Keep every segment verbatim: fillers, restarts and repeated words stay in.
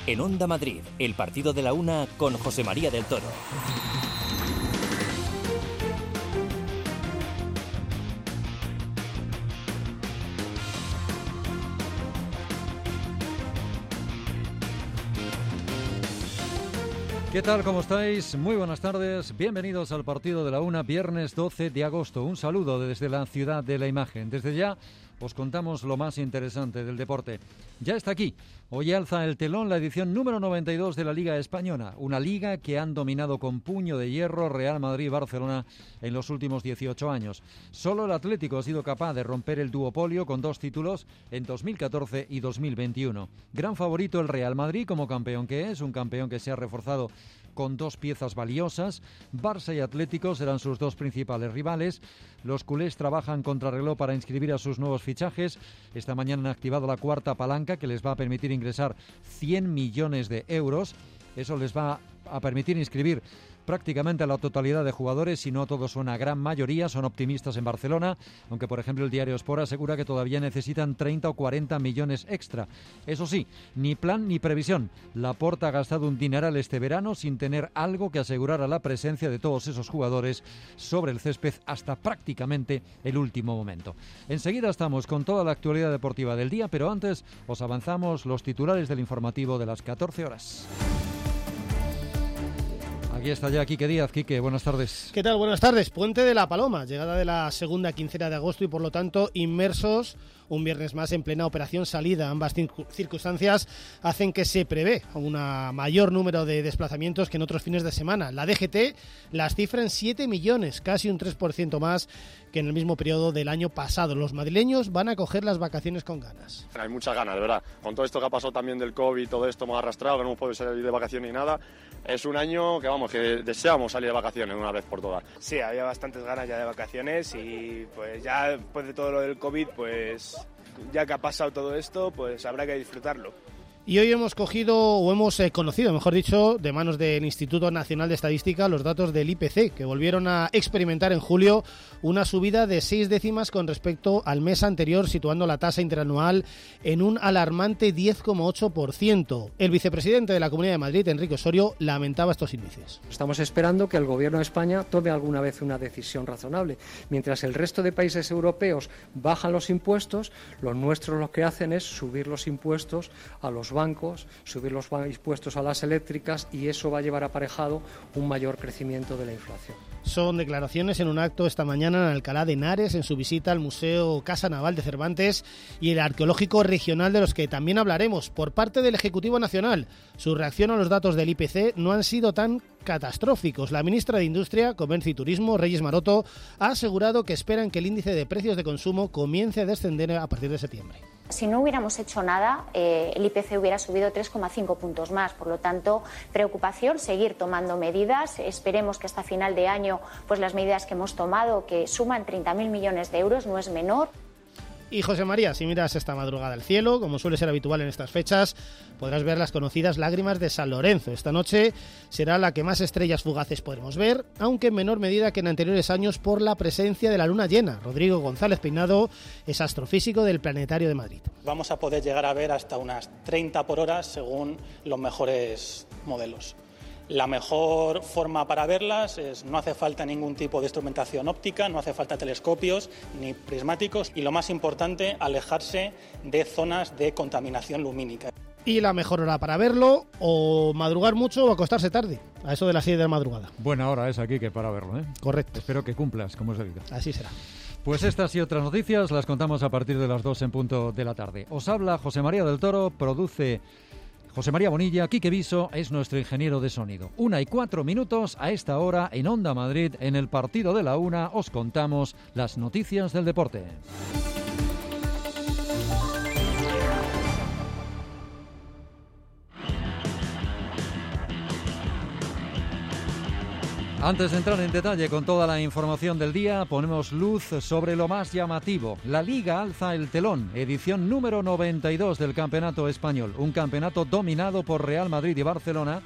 En Onda Madrid, el partido de la una con José María del Toro. ¿Qué tal? ¿Cómo estáis? Muy buenas tardes. Bienvenidos al partido de la una, viernes doce de agosto. Un saludo desde la ciudad de la imagen. Desde ya os contamos lo más interesante del deporte. Ya está aquí. Hoy alza el telón la edición número noventa y dos de la Liga Española. Una liga que han dominado con puño de hierro Real Madrid y Barcelona en los últimos dieciocho años. Solo el Atlético ha sido capaz de romper el duopolio con dos títulos en dos mil catorce y dos mil veintiuno. Gran favorito el Real Madrid como campeón que es, un campeón que se ha reforzado con dos piezas valiosas. Barça y Atlético serán sus dos principales rivales. Los culés trabajan contrarreloj para inscribir a sus nuevos fichajes. Esta mañana han activado la cuarta palanca que les va a permitir ingresar cien millones de euros. Eso les va a permitir inscribir prácticamente a la totalidad de jugadores, si no todos, una gran mayoría. Son optimistas en Barcelona, aunque por ejemplo el diario Sport asegura que todavía necesitan treinta o cuarenta millones extra. Eso sí, ni plan ni previsión. Laporta ha gastado un dineral este verano sin tener algo que asegurara la presencia de todos esos jugadores sobre el césped hasta prácticamente el último momento. Enseguida estamos con toda la actualidad deportiva del día, pero antes os avanzamos los titulares del informativo de las catorce horas. Aquí está ya Quique Díaz. Quique, buenas tardes. ¿Qué tal? Buenas tardes. Puente de la Paloma, llegada de la segunda quincena de agosto y por lo tanto inmersos un viernes más en plena operación salida. Ambas circunstancias hacen que se prevé un mayor número de desplazamientos que en otros fines de semana. La D G T las cifra en siete millones, casi un tres por ciento más que en el mismo periodo del año pasado. Los madrileños van a coger las vacaciones con ganas. Hay muchas ganas, de verdad. Con todo esto que ha pasado también del COVID y todo esto hemos arrastrado, que no hemos podido salir de vacaciones ni nada, es un año que vamos, que deseamos salir de vacaciones una vez por todas. Sí, había bastantes ganas ya de vacaciones y pues ya después de todo lo del COVID, pues ya que ha pasado todo esto, pues habrá que disfrutarlo. Y hoy hemos cogido, o hemos eh, conocido, mejor dicho, de manos del Instituto Nacional de Estadística, los datos del I P C, que volvieron a experimentar en julio una subida de seis décimas con respecto al mes anterior, situando la tasa interanual en un alarmante diez coma ocho por ciento. El vicepresidente de la Comunidad de Madrid, Enrique Osorio, lamentaba estos índices. Estamos esperando que el Gobierno de España tome alguna vez una decisión razonable. Mientras el resto de países europeos bajan los impuestos, los nuestros lo que hacen es subir los impuestos a los bancos, subir los impuestos a las eléctricas, y eso va a llevar aparejado un mayor crecimiento de la inflación. Son declaraciones en un acto esta mañana en Alcalá de Henares, en su visita al Museo Casa Naval de Cervantes y el Arqueológico Regional, de los que también hablaremos. Por parte del Ejecutivo Nacional, su reacción a los datos del I P C no han sido tan catastróficos. La ministra de Industria, Comercio y Turismo, Reyes Maroto, ha asegurado que esperan que el índice de precios de consumo comience a descender a partir de septiembre. Si no hubiéramos hecho nada, eh, el I P C hubiera subido tres coma cinco puntos más. Por lo tanto, preocupación, seguir tomando medidas. Esperemos que hasta final de año, pues las medidas que hemos tomado, que suman treinta mil millones de euros, no es menor. Y José María, si miras esta madrugada al cielo, como suele ser habitual en estas fechas, podrás ver las conocidas lágrimas de San Lorenzo. Esta noche será la que más estrellas fugaces podremos ver, aunque en menor medida que en anteriores años por la presencia de la luna llena. Rodrigo González Peinado es astrofísico del Planetario de Madrid. Vamos a poder llegar a ver hasta unas treinta por hora según los mejores modelos. La mejor forma para verlas es no hace falta ningún tipo de instrumentación óptica, no hace falta telescopios ni prismáticos y, lo más importante, alejarse de zonas de contaminación lumínica. Y la mejor hora para verlo, o madrugar mucho o acostarse tarde, a eso de las seis de la madrugada. Buena hora es aquí que para verlo, ¿eh? Correcto. Espero que cumplas, como es debido. Así será. Pues estas y otras noticias las contamos a partir de las dos en punto de la tarde. Os habla José María del Toro, produce José María Bonilla. Quique Viso es nuestro ingeniero de sonido. Una y cuatro minutos a esta hora en Onda Madrid, en el partido de la una, os contamos las noticias del deporte. Antes de entrar en detalle con toda la información del día, ponemos luz sobre lo más llamativo. La Liga alza el telón, edición número noventa y dos del Campeonato Español. Un campeonato dominado por Real Madrid y Barcelona,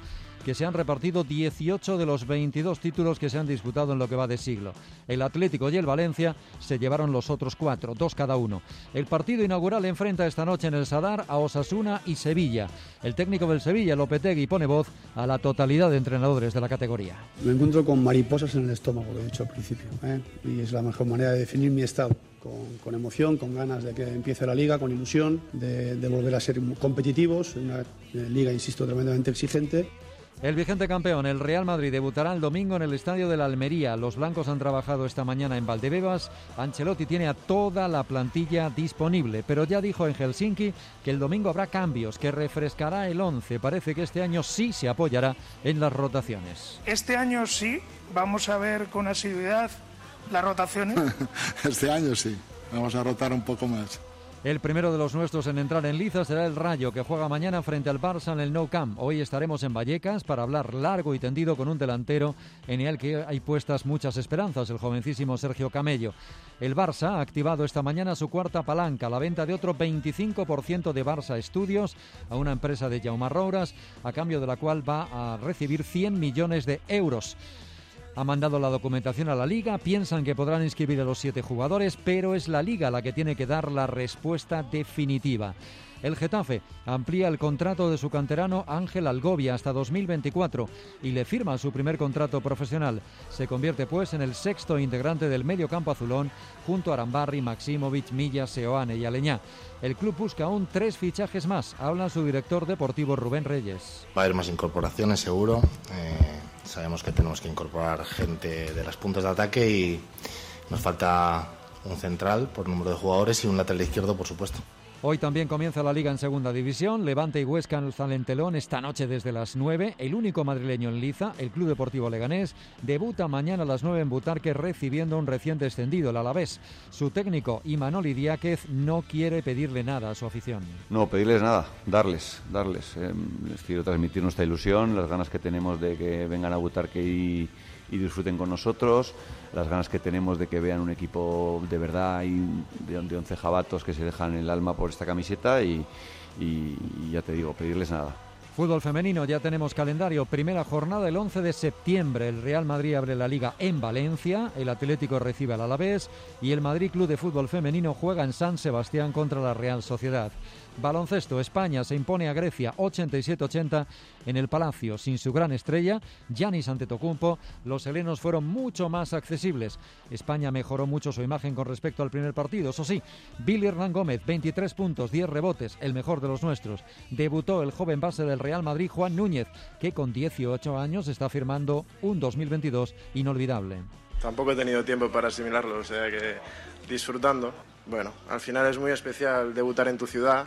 que se han repartido dieciocho de los veintidós títulos que se han disputado en lo que va de siglo. El Atlético y el Valencia se llevaron los otros cuatro, dos cada uno. El partido inaugural enfrenta esta noche en el Sadar a Osasuna y Sevilla. El técnico del Sevilla, Lopetegui, pone voz a la totalidad de entrenadores de la categoría. Me encuentro con mariposas en el estómago, lo he dicho al principio, ¿eh? Y es la mejor manera de definir mi estado. Con, con emoción, con ganas de que empiece la Liga, con ilusión, de, de volver a ser competitivos, una Liga, insisto, tremendamente exigente. El vigente campeón, el Real Madrid, debutará el domingo en el Estadio de la Almería. Los blancos han trabajado esta mañana en Valdebebas. Ancelotti tiene a toda la plantilla disponible, pero ya dijo en Helsinki que el domingo habrá cambios, que refrescará el once. Parece que este año sí se apoyará en las rotaciones. Este año sí, vamos a ver con asiduidad las rotaciones. Este año sí, vamos a rotar un poco más. El primero de los nuestros en entrar en liza será el Rayo, que juega mañana frente al Barça en el Nou Camp. Hoy estaremos en Vallecas para hablar largo y tendido con un delantero en el que hay puestas muchas esperanzas, el jovencísimo Sergio Camello. El Barça ha activado esta mañana su cuarta palanca, la venta de otro veinticinco por ciento de Barça Studios a una empresa de Jaume Rouras, a cambio de la cual va a recibir cien millones de euros. Ha mandado la documentación a la Liga, piensan que podrán inscribir a los siete jugadores, pero es la Liga la que tiene que dar la respuesta definitiva. El Getafe amplía el contrato de su canterano Ángel Algovia hasta dos mil veinticuatro y le firma su primer contrato profesional. Se convierte pues en el sexto integrante del mediocampo azulón junto a Arambarri, Maximovic, Milla, Seoane y Aleñá. El club busca aún tres fichajes más, habla su director deportivo Rubén Reyes. Va a haber más incorporaciones seguro. Eh... Sabemos que tenemos que incorporar gente de las puntas de ataque y nos falta un central por número de jugadores y un lateral izquierdo, por supuesto. Hoy también comienza la Liga en Segunda División. Levante y Huesca alzan el telón esta noche desde las nueve. El único madrileño en liza, el Club Deportivo Leganés, debuta mañana a las nueve en Butarque recibiendo un recién descendido, el Alavés. Su técnico, Imanol Diáquez, no quiere pedirle nada a su afición. No, pedirles nada, darles, darles. Eh, les quiero transmitir nuestra ilusión, las ganas que tenemos de que vengan a Butarque y... y disfruten con nosotros, las ganas que tenemos de que vean un equipo de verdad y de, de once jabatos que se dejan el alma por esta camiseta y, y, y ya te digo, pedirles nada. Fútbol femenino, ya tenemos calendario. Primera jornada el once de septiembre. El Real Madrid abre la Liga en Valencia, el Atlético recibe al Alavés y el Madrid Club de Fútbol Femenino juega en San Sebastián contra la Real Sociedad. Baloncesto, España se impone a Grecia ochenta y siete ochenta en el Palacio. Sin su gran estrella, Giannis Antetokounmpo, los helenos fueron mucho más accesibles. España mejoró mucho su imagen con respecto al primer partido. Eso sí, Billy Hernán Gómez, veintitrés puntos, diez rebotes, el mejor de los nuestros. Debutó el joven base del Real Madrid, Juan Núñez, que con dieciocho años está firmando un dos mil veintidós inolvidable. Tampoco he tenido tiempo para asimilarlo, o sea que disfrutando. Bueno, al final es muy especial debutar en tu ciudad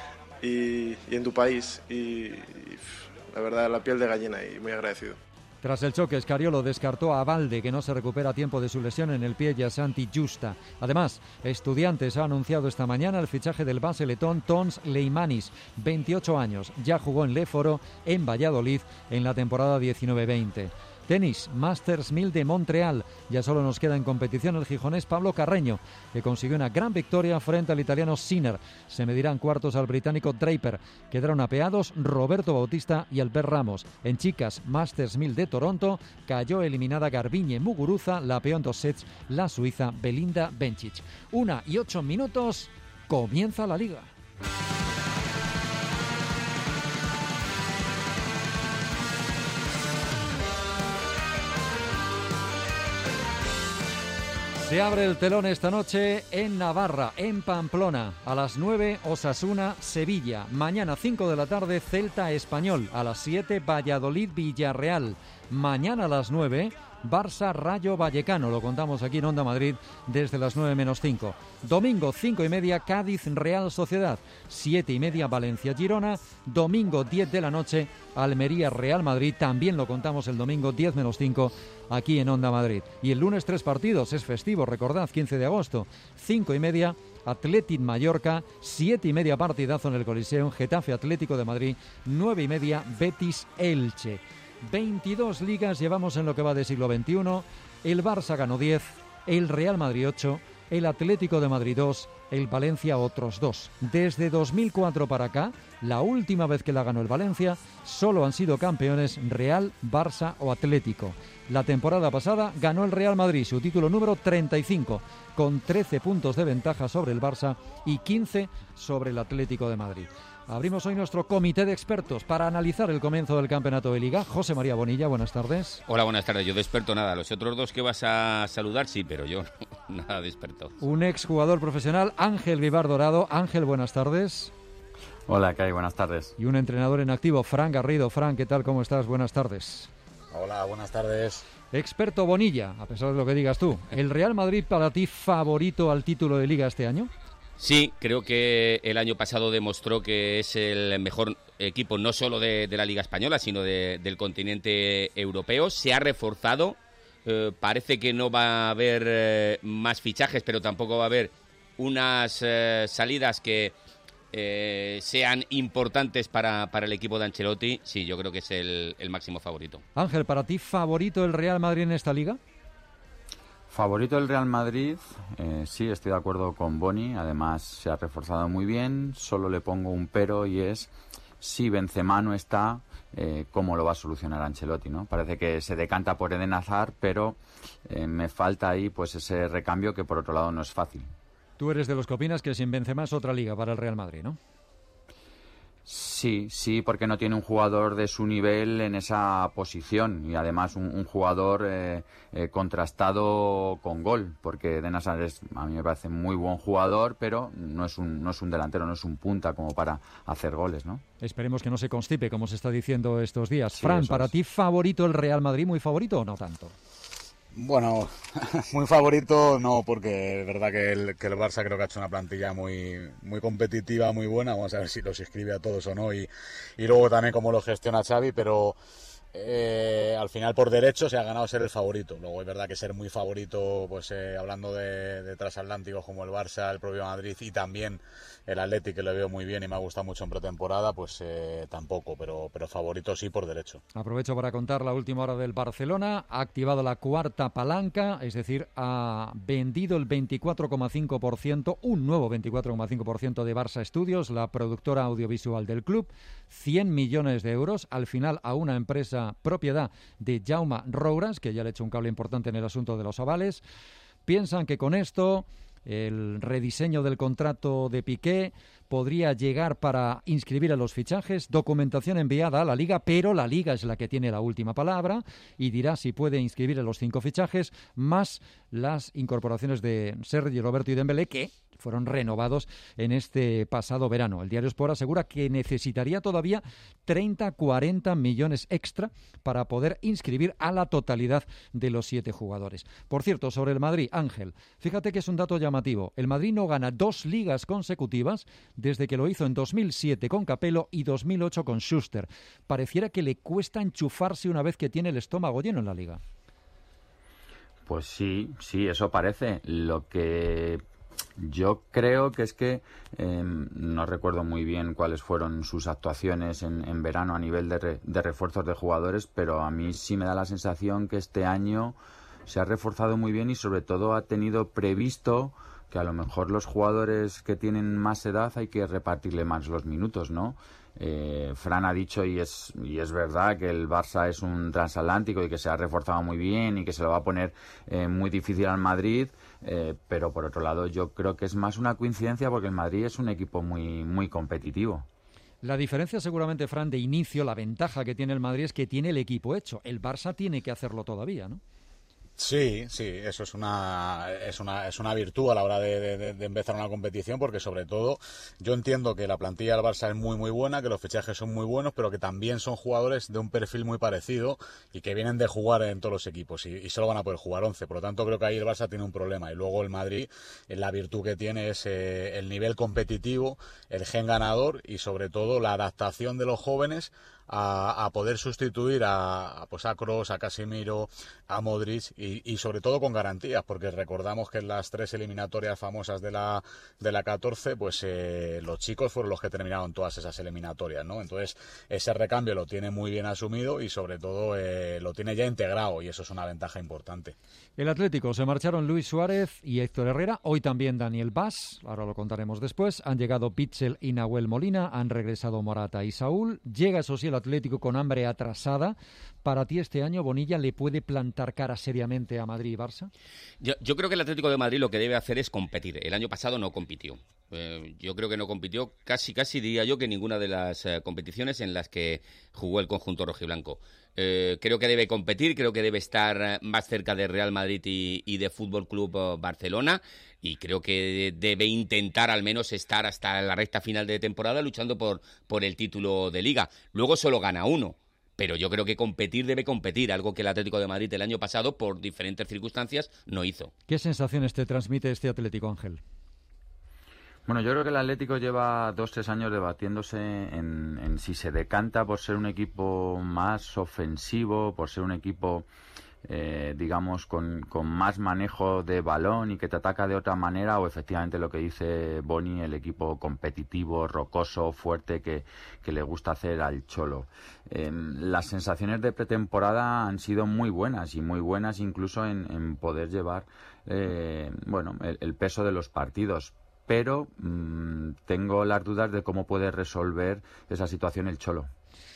y, y en tu país y, y la verdad la piel de gallina y muy agradecido. Tras el choque, Scariolo descartó a Valde, que no se recupera a tiempo de su lesión en el pie, y a Santi Justa. Además, Estudiantes ha anunciado esta mañana el fichaje del base letón Tons Leimanis, veintiocho años. Ya jugó en Léforo, en Valladolid, en la temporada diecinueve veinte. Tenis, Masters mil de Montreal. Ya solo nos queda en competición el gijonés Pablo Carreño, que consiguió una gran victoria frente al italiano Sinner. Se medirán cuartos al británico Draper. Quedaron apeados Roberto Bautista y Albert Ramos. En chicas, Masters mil de Toronto, cayó eliminada Garbiñe Muguruza, la apeó en dos sets la suiza Belinda Bencic. Una y ocho minutos, comienza la Liga. Se abre el telón esta noche en Navarra, en Pamplona. A las nueve, Osasuna, Sevilla. Mañana, cinco de la tarde, Celta Español. A las siete, Valladolid, Villarreal. Mañana a las nueve, Barça Rayo Vallecano. Lo contamos aquí en Onda Madrid desde las nueve menos cinco. Domingo, cinco y media, Cádiz Real Sociedad. siete y media, Valencia Girona. Domingo, diez de la noche, Almería Real Madrid. También lo contamos el domingo, diez menos cinco, aquí en Onda Madrid. Y el lunes, tres partidos. Es festivo, recordad, quince de agosto. cinco y media, Athletic Mallorca. siete y media, partidazo en el Coliseo. Getafe Atlético de Madrid. nueve y media, Betis Elche. veintidós ligas llevamos en lo que va de siglo veintiuno. El Barça ganó diez, el Real Madrid ocho el Atlético de Madrid dos, el Valencia otros dos. Desde dos mil cuatro para acá, la última vez que la ganó el Valencia, solo han sido campeones Real, Barça o Atlético. La temporada pasada ganó el Real Madrid, su título número treinta y cinco, con trece puntos de ventaja sobre el Barça y quince sobre el Atlético de Madrid. Abrimos hoy nuestro comité de expertos para analizar el comienzo del campeonato de Liga. José María Bonilla, buenas tardes. Hola, buenas tardes. Yo de experto nada. Los otros dos que vas a saludar, sí, pero yo no, nada de experto. Un exjugador profesional, Ángel Vivar Dorado. Ángel, buenas tardes. Hola, ¿qué hay? Buenas tardes. Y un entrenador en activo, Fran Garrido. Fran, ¿qué tal? ¿Cómo estás? Buenas tardes. Hola, buenas tardes. Experto Bonilla, a pesar de lo que digas tú. ¿El Real Madrid para ti favorito al título de Liga este año? Sí, creo que el año pasado demostró que es el mejor equipo no solo de, de la Liga Española, sino de, del continente europeo. Se ha reforzado, eh, parece que no va a haber eh, más fichajes, pero tampoco va a haber unas eh, salidas que eh, sean importantes para, para el equipo de Ancelotti. Sí, yo creo que es el, el máximo favorito. Ángel, ¿para ti favorito el Real Madrid en esta Liga? Favorito del Real Madrid, eh, sí, estoy de acuerdo con Boni, además se ha reforzado muy bien, solo le pongo un pero y es si Benzema no está, eh, ¿cómo lo va a solucionar Ancelotti, ¿no? Parece que se decanta por Eden Hazard, pero eh, me falta ahí pues ese recambio que por otro lado no es fácil. Tú eres de los que opinas que sin Benzema es otra liga para el Real Madrid, ¿no? Sí, sí, porque no tiene un jugador de su nivel en esa posición y además un, un jugador eh, eh, contrastado con gol, porque Eden Hazard es, a mí me parece muy buen jugador, pero no es un no es un delantero, no es un punta como para hacer goles, ¿no? Esperemos que no se constipe, como se está diciendo estos días. Sí, Fran, ¿para es. ti favorito el Real Madrid, muy favorito o no tanto? Bueno, muy favorito no, porque es verdad que el, que el Barça creo que ha hecho una plantilla muy muy competitiva, muy buena. Vamos a ver si los inscribe a todos o no y, y luego también cómo lo gestiona Xavi, pero eh, al final por derecho se ha ganado ser el favorito. Luego es verdad que ser muy favorito, pues eh, hablando de, de transatlánticos como el Barça, el propio Madrid y también el Atleti, que lo veo muy bien y me ha gustado mucho en pretemporada, pues eh, tampoco, pero, pero favorito sí por derecho. Aprovecho para contar la última hora del Barcelona. Ha activado la cuarta palanca, es decir, ha vendido el veinticuatro coma cinco por ciento, un nuevo veinticuatro coma cinco por ciento de Barça Studios, la productora audiovisual del club, cien millones de euros, al final a una empresa propiedad de Jaume Rouras, que ya le ha hecho un cable importante en el asunto de los avales. Piensan que con esto el rediseño del contrato de Piqué podría llegar para inscribir a los fichajes, documentación enviada a la Liga, pero la Liga es la que tiene la última palabra y dirá si puede inscribir a los cinco fichajes, más las incorporaciones de Sergi Roberto y Dembélé, que fueron renovados en este pasado verano. El diario Sport asegura que necesitaría todavía treinta a cuarenta millones extra para poder inscribir a la totalidad de los siete jugadores. Por cierto, sobre el Madrid, Ángel, fíjate que es un dato llamativo. El Madrid no gana dos ligas consecutivas desde que lo hizo en dos mil siete con Capello y dos mil ocho con Schuster. Pareciera que le cuesta enchufarse una vez que tiene el estómago lleno en la Liga. Pues sí, sí, eso parece. Lo que yo creo que es que eh, no recuerdo muy bien cuáles fueron sus actuaciones en, en verano a nivel de, re, de refuerzos de jugadores, pero a mí sí me da la sensación que este año se ha reforzado muy bien y sobre todo ha tenido previsto que a lo mejor los jugadores que tienen más edad hay que repartirle más los minutos, ¿no? Eh, Fran ha dicho, y es, y es verdad, que el Barça es un transatlántico y que se ha reforzado muy bien y que se lo va a poner eh, muy difícil al Madrid, eh, pero por otro lado yo creo que es más una coincidencia porque el Madrid es un equipo muy, muy competitivo. La diferencia seguramente, Fran, de inicio, la ventaja que tiene el Madrid es que tiene el equipo hecho. El Barça tiene que hacerlo todavía, ¿no? Sí, sí, eso es una es una es una virtud a la hora de, de, de empezar una competición, porque sobre todo yo entiendo que la plantilla del Barça es muy muy buena, que los fichajes son muy buenos, pero que también son jugadores de un perfil muy parecido y que vienen de jugar en todos los equipos y, y solo van a poder jugar once, por lo tanto creo que ahí el Barça tiene un problema y luego el Madrid, la virtud que tiene es eh, el nivel competitivo, el gen ganador y sobre todo la adaptación de los jóvenes a, a poder sustituir a, a, pues a Kroos, a Casemiro, a Modric y, y sobre todo con garantías, porque recordamos que en las tres eliminatorias famosas de la de la catorce, pues eh, los chicos fueron los que terminaron todas esas eliminatorias, ¿no? Entonces ese recambio lo tiene muy bien asumido y sobre todo eh, lo tiene ya integrado, y eso es una ventaja importante. El Atlético, se marcharon Luis Suárez y Héctor Herrera, hoy también Daniel Vaz, ahora lo contaremos después, han llegado Pitzel y Nahuel Molina, han regresado Morata y Saúl, llega eso sí el Atlético con hambre atrasada. ¿Para ti este año Bonilla le puede plantar cara seriamente a Madrid y Barça? Yo, yo creo que el Atlético de Madrid lo que debe hacer es competir. El año pasado no compitió. Eh, yo creo que no compitió casi, casi diría yo que ninguna de las eh, competiciones en las que jugó el conjunto rojiblanco. Eh, creo que debe competir, creo que debe estar más cerca de Real Madrid y, y de Fútbol Club Barcelona, y creo que debe intentar al menos estar hasta la recta final de temporada luchando por, por el título de Liga. Luego solo gana uno. Pero yo creo que competir debe competir, algo que el Atlético de Madrid el año pasado, por diferentes circunstancias, no hizo. ¿Qué sensaciones te transmite este Atlético, Ángel? Bueno, yo creo que el Atlético lleva dos, tres años debatiéndose en, en si se decanta por ser un equipo más ofensivo, por ser un equipo, eh, digamos, con, con más manejo de balón y que te ataca de otra manera, o efectivamente lo que dice Boni, el equipo competitivo, rocoso, fuerte, que, que le gusta hacer al Cholo. Eh, las sensaciones de pretemporada han sido muy buenas, y muy buenas incluso en, en poder llevar eh, bueno, el, el peso de los partidos. Pero mmm, tengo las dudas de cómo puede resolver esa situación el Cholo.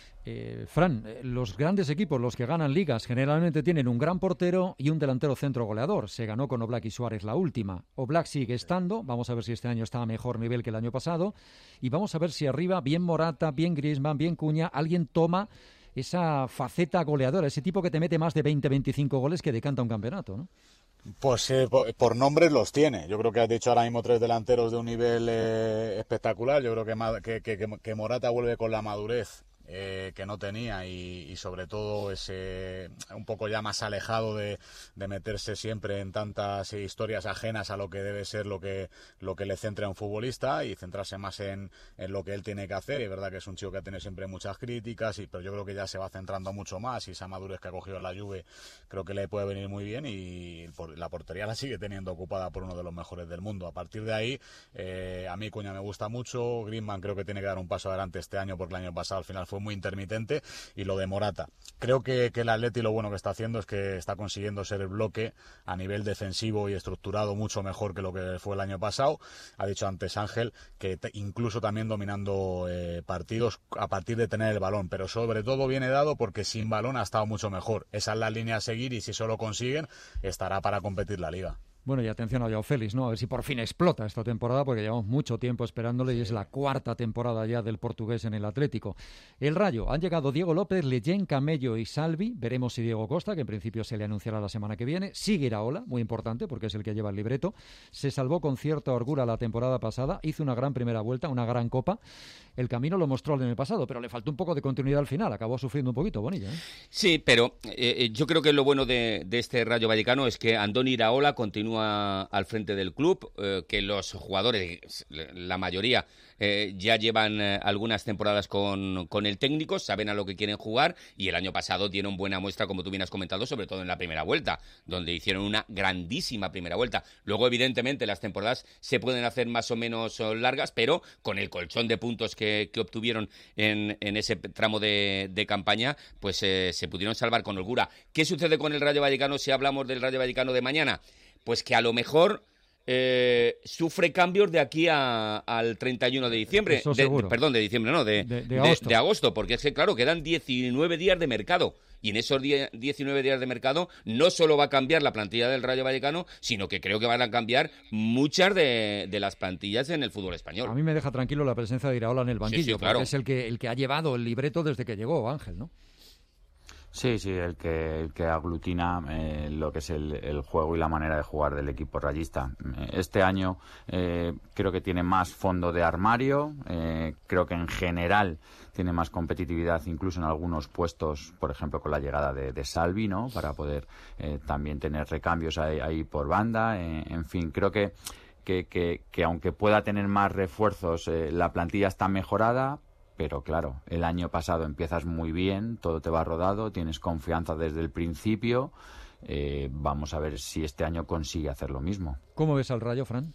Eh, Fran, los grandes equipos, los que ganan ligas, generalmente tienen un gran portero y un delantero centro goleador. Se ganó con Oblak y Suárez la última. Oblak sigue estando, vamos a ver si este año está a mejor nivel que el año pasado, y vamos a ver si arriba, bien Morata, bien Griezmann, bien Cuña, alguien toma esa faceta goleadora, ese tipo que te mete más de veinte, veinticinco goles que decanta un campeonato, ¿no? Pues eh, por, por nombres los tiene. Yo creo que has dicho ahora mismo tres delanteros de un nivel eh, espectacular. Yo creo que, que, que, que Morata vuelve con la madurez eh, que no tenía, y, y sobre todo ese un poco ya más alejado de, de meterse siempre en tantas historias ajenas a lo que debe ser lo que lo que le centra a un futbolista, y centrarse más en, en lo que él tiene que hacer. Y es verdad que es un chico que tiene siempre muchas críticas, y, pero yo creo que ya se va centrando mucho más, y esa madurez que ha cogido en la Juve creo que le puede venir muy bien, y por, la portería la sigue teniendo ocupada por uno de los mejores del mundo. A partir de ahí, eh, a mí Cuña me gusta mucho, Griezmann creo que tiene que dar un paso adelante este año, porque el año pasado al final fue muy intermitente, y lo de Morata. Creo que, que el Atleti lo bueno que está haciendo es que está consiguiendo ser el bloque a nivel defensivo y estructurado mucho mejor que lo que fue el año pasado. Ha dicho antes Ángel que te, incluso también dominando eh, partidos a partir de tener el balón, pero sobre todo viene dado porque sin balón ha estado mucho mejor. Esa es la línea a seguir, y si eso lo consiguen, estará para competir la Liga. Bueno, y atención a Joao Félix, ¿no? A ver si por fin explota esta temporada, porque llevamos mucho tiempo esperándole, y es la cuarta temporada ya del portugués en el Atlético. El Rayo, han llegado Diego López, Leyen, Camello y Salvi. Veremos si Diego Costa, que en principio se le anunciará la semana que viene. Sigue Iraola, muy importante, porque es el que lleva el libreto. Se salvó con cierta holgura la temporada pasada, hizo una gran primera vuelta, una gran copa. El camino lo mostró en el pasado, pero le faltó un poco de continuidad al final. Acabó sufriendo un poquito, Bonilla, ¿eh? Sí, pero eh, yo creo que lo bueno de, de este Rayo Vallecano es que Andoni Iraola continúa al frente del club, eh, que los jugadores, la mayoría, eh, ya llevan eh, algunas temporadas con, con el técnico, saben a lo que quieren jugar, y el año pasado dieron buena muestra, como tú bien has comentado, sobre todo en la primera vuelta, donde hicieron una grandísima primera vuelta. Luego, evidentemente, las temporadas se pueden hacer más o menos largas, pero con el colchón de puntos que, que obtuvieron en, en ese tramo de, de campaña, pues eh, se pudieron salvar con holgura. ¿Qué sucede con el Rayo Vallecano si hablamos del Rayo Vallecano de mañana? Pues que a lo mejor eh, sufre cambios de aquí a, al treinta y uno de diciembre. Eso de, seguro. de, perdón, de diciembre, no, de, de, de, de, agosto. de agosto, porque es que, claro, quedan diecinueve días de mercado. Y en esos diecinueve días de mercado no solo va a cambiar la plantilla del Rayo Vallecano, sino que creo que van a cambiar muchas de, de las plantillas en el fútbol español. A mí me deja tranquilo la presencia de Iraola en el banquillo, sí, sí, claro. Porque es el que, el que ha llevado el libreto desde que llegó, Ángel, ¿no? Sí, sí, el que, el que aglutina eh, lo que es el, el juego y la manera de jugar del equipo rayista. Este año eh, creo que tiene más fondo de armario, eh, creo que en general tiene más competitividad, incluso en algunos puestos, por ejemplo con la llegada de, de Salvi, ¿no? Para poder eh, también tener recambios ahí, ahí por banda, eh, en fin, creo que, que, que, que aunque pueda tener más refuerzos, eh, la plantilla está mejorada, pero claro, el año pasado empiezas muy bien, todo te va rodado, tienes confianza desde el principio. Eh, vamos a ver si este año consigue hacer lo mismo. ¿Cómo ves al Rayo, Fran?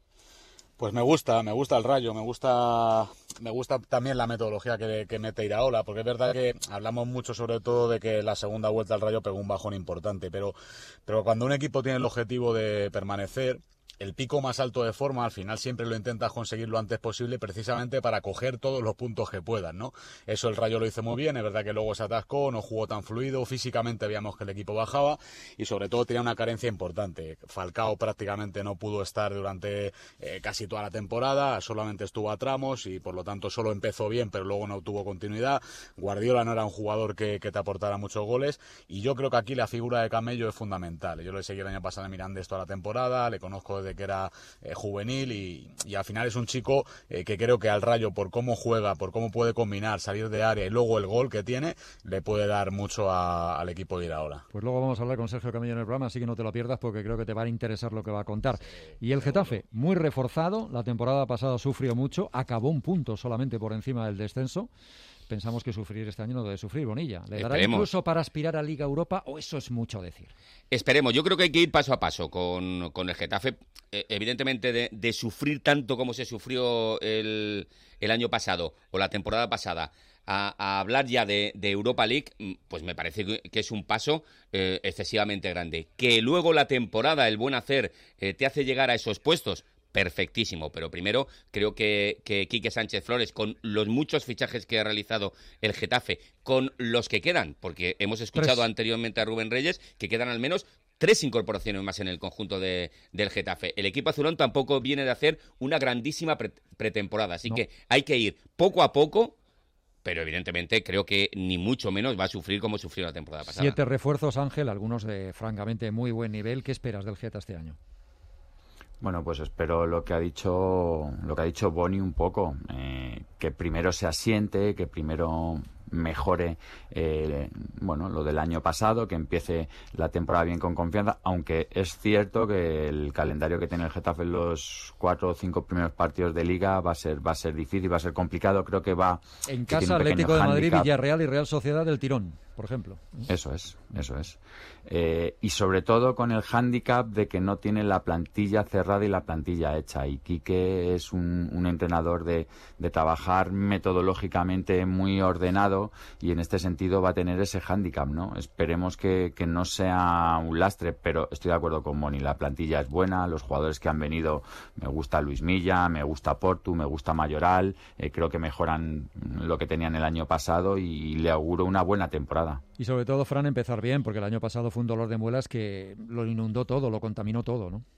Pues me gusta, me gusta el Rayo, me gusta me gusta también la metodología que, que mete Iraola, porque es verdad que hablamos mucho sobre todo de que la segunda vuelta al Rayo pegó un bajón importante, pero, pero cuando un equipo tiene el objetivo de permanecer, el pico más alto de forma, al final siempre lo intentas conseguir lo antes posible, precisamente para coger todos los puntos que puedan, ¿no? Eso el Rayo lo hizo muy bien, es verdad que luego se atascó, no jugó tan fluido, físicamente veíamos que el equipo bajaba y sobre todo tenía una carencia importante. Falcao prácticamente no pudo estar durante eh, casi toda la temporada, solamente estuvo a tramos y por lo tanto solo empezó bien, pero luego no tuvo continuidad. Guardiola no era un jugador que, que te aportara muchos goles y yo creo que aquí la figura de Camello es fundamental. Yo lo seguí el año pasado en Mirandés toda la temporada, le conozco desde que era eh, juvenil y, y al final es un chico eh, que creo que al Rayo, por cómo juega, por cómo puede combinar, salir de área y luego el gol que tiene, le puede dar mucho a, al equipo de Iraola. Pues luego vamos a hablar con Sergio Camello en el programa, así que no te lo pierdas porque creo que te va a interesar lo que va a contar. Y el Getafe, muy reforzado, la temporada pasada sufrió mucho, acabó un punto solamente por encima del descenso. Pensamos que sufrir este año no debe sufrir, Bonilla. ¿Le dará Esperemos. Incluso para aspirar a Liga Europa o eso es mucho decir? Esperemos. Yo creo que hay que ir paso a paso con, con el Getafe. Eh, evidentemente, de, de sufrir tanto como se sufrió el, el año pasado o la temporada pasada, a, a hablar ya de, de Europa League, pues me parece que es un paso eh, excesivamente grande. Que luego la temporada, el buen hacer, eh, te hace llegar a esos puestos, perfectísimo, pero primero creo que, que Quique Sánchez Flores, con los muchos fichajes que ha realizado el Getafe, con los que quedan, porque hemos escuchado Tres. anteriormente a Rubén Reyes, que quedan al menos tres incorporaciones más en el conjunto de, del Getafe. El equipo azulón tampoco viene de hacer una grandísima pre pretemporada, así no. que hay que ir poco a poco, pero evidentemente creo que ni mucho menos va a sufrir como sufrió la temporada pasada. Siete refuerzos, Ángel, algunos de francamente muy buen nivel. ¿Qué esperas del Geta este año? Bueno, pues espero lo que ha dicho lo que ha dicho Boni un poco, eh, que primero se asiente, que primero mejore eh, bueno, lo del año pasado, que empiece la temporada bien con confianza, aunque es cierto que el calendario que tiene el Getafe en los cuatro o cinco primeros partidos de Liga va a ser va a ser difícil, va a ser complicado. Creo que va en casa Atlético de Madrid, Villarreal y Real Sociedad del tirón, por ejemplo. Eso es, eso es. Eh, y sobre todo con el hándicap de que no tiene la plantilla cerrada y la plantilla hecha. Y Quique es un, un entrenador de, de trabajar metodológicamente muy ordenado y en este sentido va a tener ese hándicap, ¿no? Esperemos que, que no sea un lastre, pero estoy de acuerdo con Moni. La plantilla es buena, los jugadores que han venido, me gusta Luis Milla, me gusta Portu, me gusta Mayoral, eh, creo que mejoran lo que tenían el año pasado y le auguro una buena temporada. Y sobre todo, Fran, empezar bien, porque el año pasado fue un dolor de muelas que lo inundó todo, lo contaminó todo, ¿no?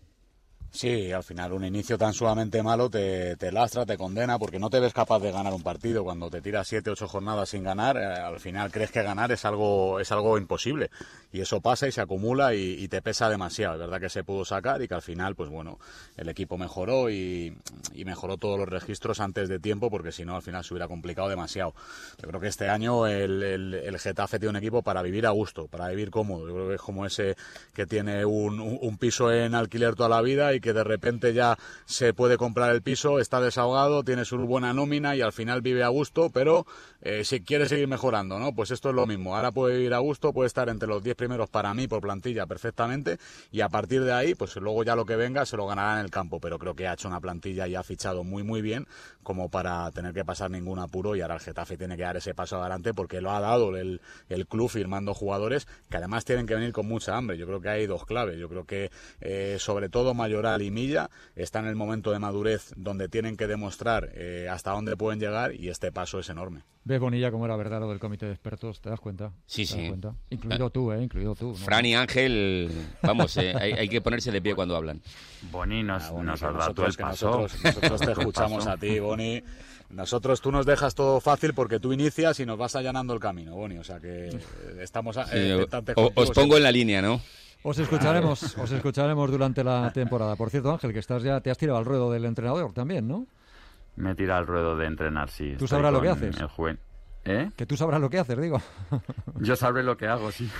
Sí, al final un inicio tan sumamente malo te, te lastra, te condena, porque no te ves capaz de ganar un partido. Cuando te tiras siete, ocho jornadas sin ganar, eh, al final crees que ganar es algo es algo imposible. Y eso pasa y se acumula y, y te pesa demasiado. Es verdad que se pudo sacar y que al final, pues bueno, el equipo mejoró y, y mejoró todos los registros antes de tiempo, porque si no, al final se hubiera complicado demasiado. Yo creo que este año el, el, el Getafe tiene un equipo para vivir a gusto, para vivir cómodo. Yo creo que es como ese que tiene un, un, un piso en alquiler toda la vida y que de repente ya se puede comprar el piso, está desahogado, tiene su buena nómina y al final vive a gusto, pero eh, si quiere seguir mejorando, ¿no? Pues esto es lo mismo. Ahora puede vivir a gusto, puede estar entre los diez primeros para mí por plantilla perfectamente y a partir de ahí, pues luego ya lo que venga se lo ganará en el campo, pero creo que ha hecho una plantilla y ha fichado muy muy bien como para tener que pasar ningún apuro y ahora el Getafe tiene que dar ese paso adelante porque lo ha dado el, el club firmando jugadores que además tienen que venir con mucha hambre. Yo creo que hay dos claves. Yo creo que eh, sobre todo Mayoral y Milla está en el momento de madurez donde tienen que demostrar eh, hasta dónde pueden llegar y este paso es enorme. ¿Ves, Bonilla, cómo era verdad lo del comité de expertos? ¿Te das cuenta? Sí, ¿Te sí. das cuenta? Incluido tú, ¿eh? Incluido tú. ¿no? Fran y Ángel, vamos, eh, hay, hay que ponerse de pie cuando hablan. Boni nos, ah, Boni, nos has dado el paso. Nosotros, nosotros te escuchamos a ti, Boni. Nosotros tú nos dejas todo fácil porque tú inicias y nos vas allanando el camino, Boni. O sea que estamos eh, sí, expectantes o, Os pongo en la línea, ¿no? Os escucharemos, os escucharemos durante la temporada. Por cierto, Ángel, que estás ya te has tirado al ruedo del entrenador también, ¿no? Me tira al ruedo de entrenar, sí. ¿Tú sabrás lo que haces? El juven... ¿Eh? Que tú sabrás lo que haces, digo. Yo sabré lo que hago, sí.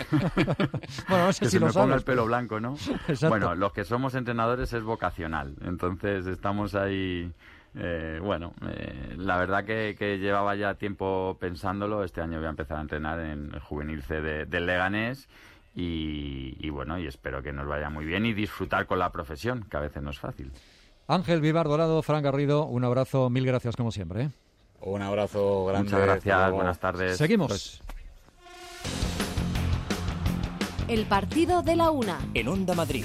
Bueno, no sé que si se lo me sabes, ponga el pelo pero... blanco, ¿no? Exacto. Bueno, los que somos entrenadores es vocacional. Entonces estamos ahí Eh, bueno, eh, la verdad que, que llevaba ya tiempo pensándolo. Este año voy a empezar a entrenar en el juvenil C de, del Leganés y, y bueno, y espero que nos vaya muy bien y disfrutar con la profesión, que a veces no es fácil. Ángel Vivar Dorado, Fran Garrido, un abrazo, mil gracias como siempre, ¿eh? Un abrazo grande. Muchas gracias, buenas tardes. Seguimos. Pues... El partido de la una. En Onda Madrid.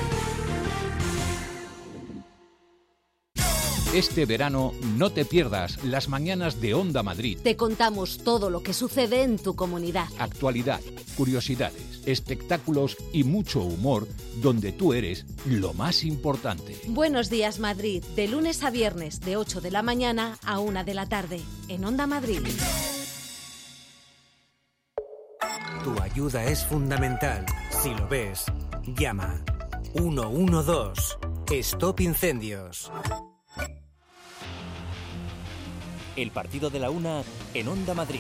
Este verano no te pierdas las mañanas de Onda Madrid. Te contamos todo lo que sucede en tu comunidad. Actualidad, curiosidades, espectáculos y mucho humor, donde tú eres lo más importante. Buenos días, Madrid, de lunes a viernes, de ocho de la mañana a una de la tarde, en Onda Madrid. Tu ayuda es fundamental. Si lo ves, llama. uno uno dos. Stop Incendios. El partido de la una en Onda Madrid.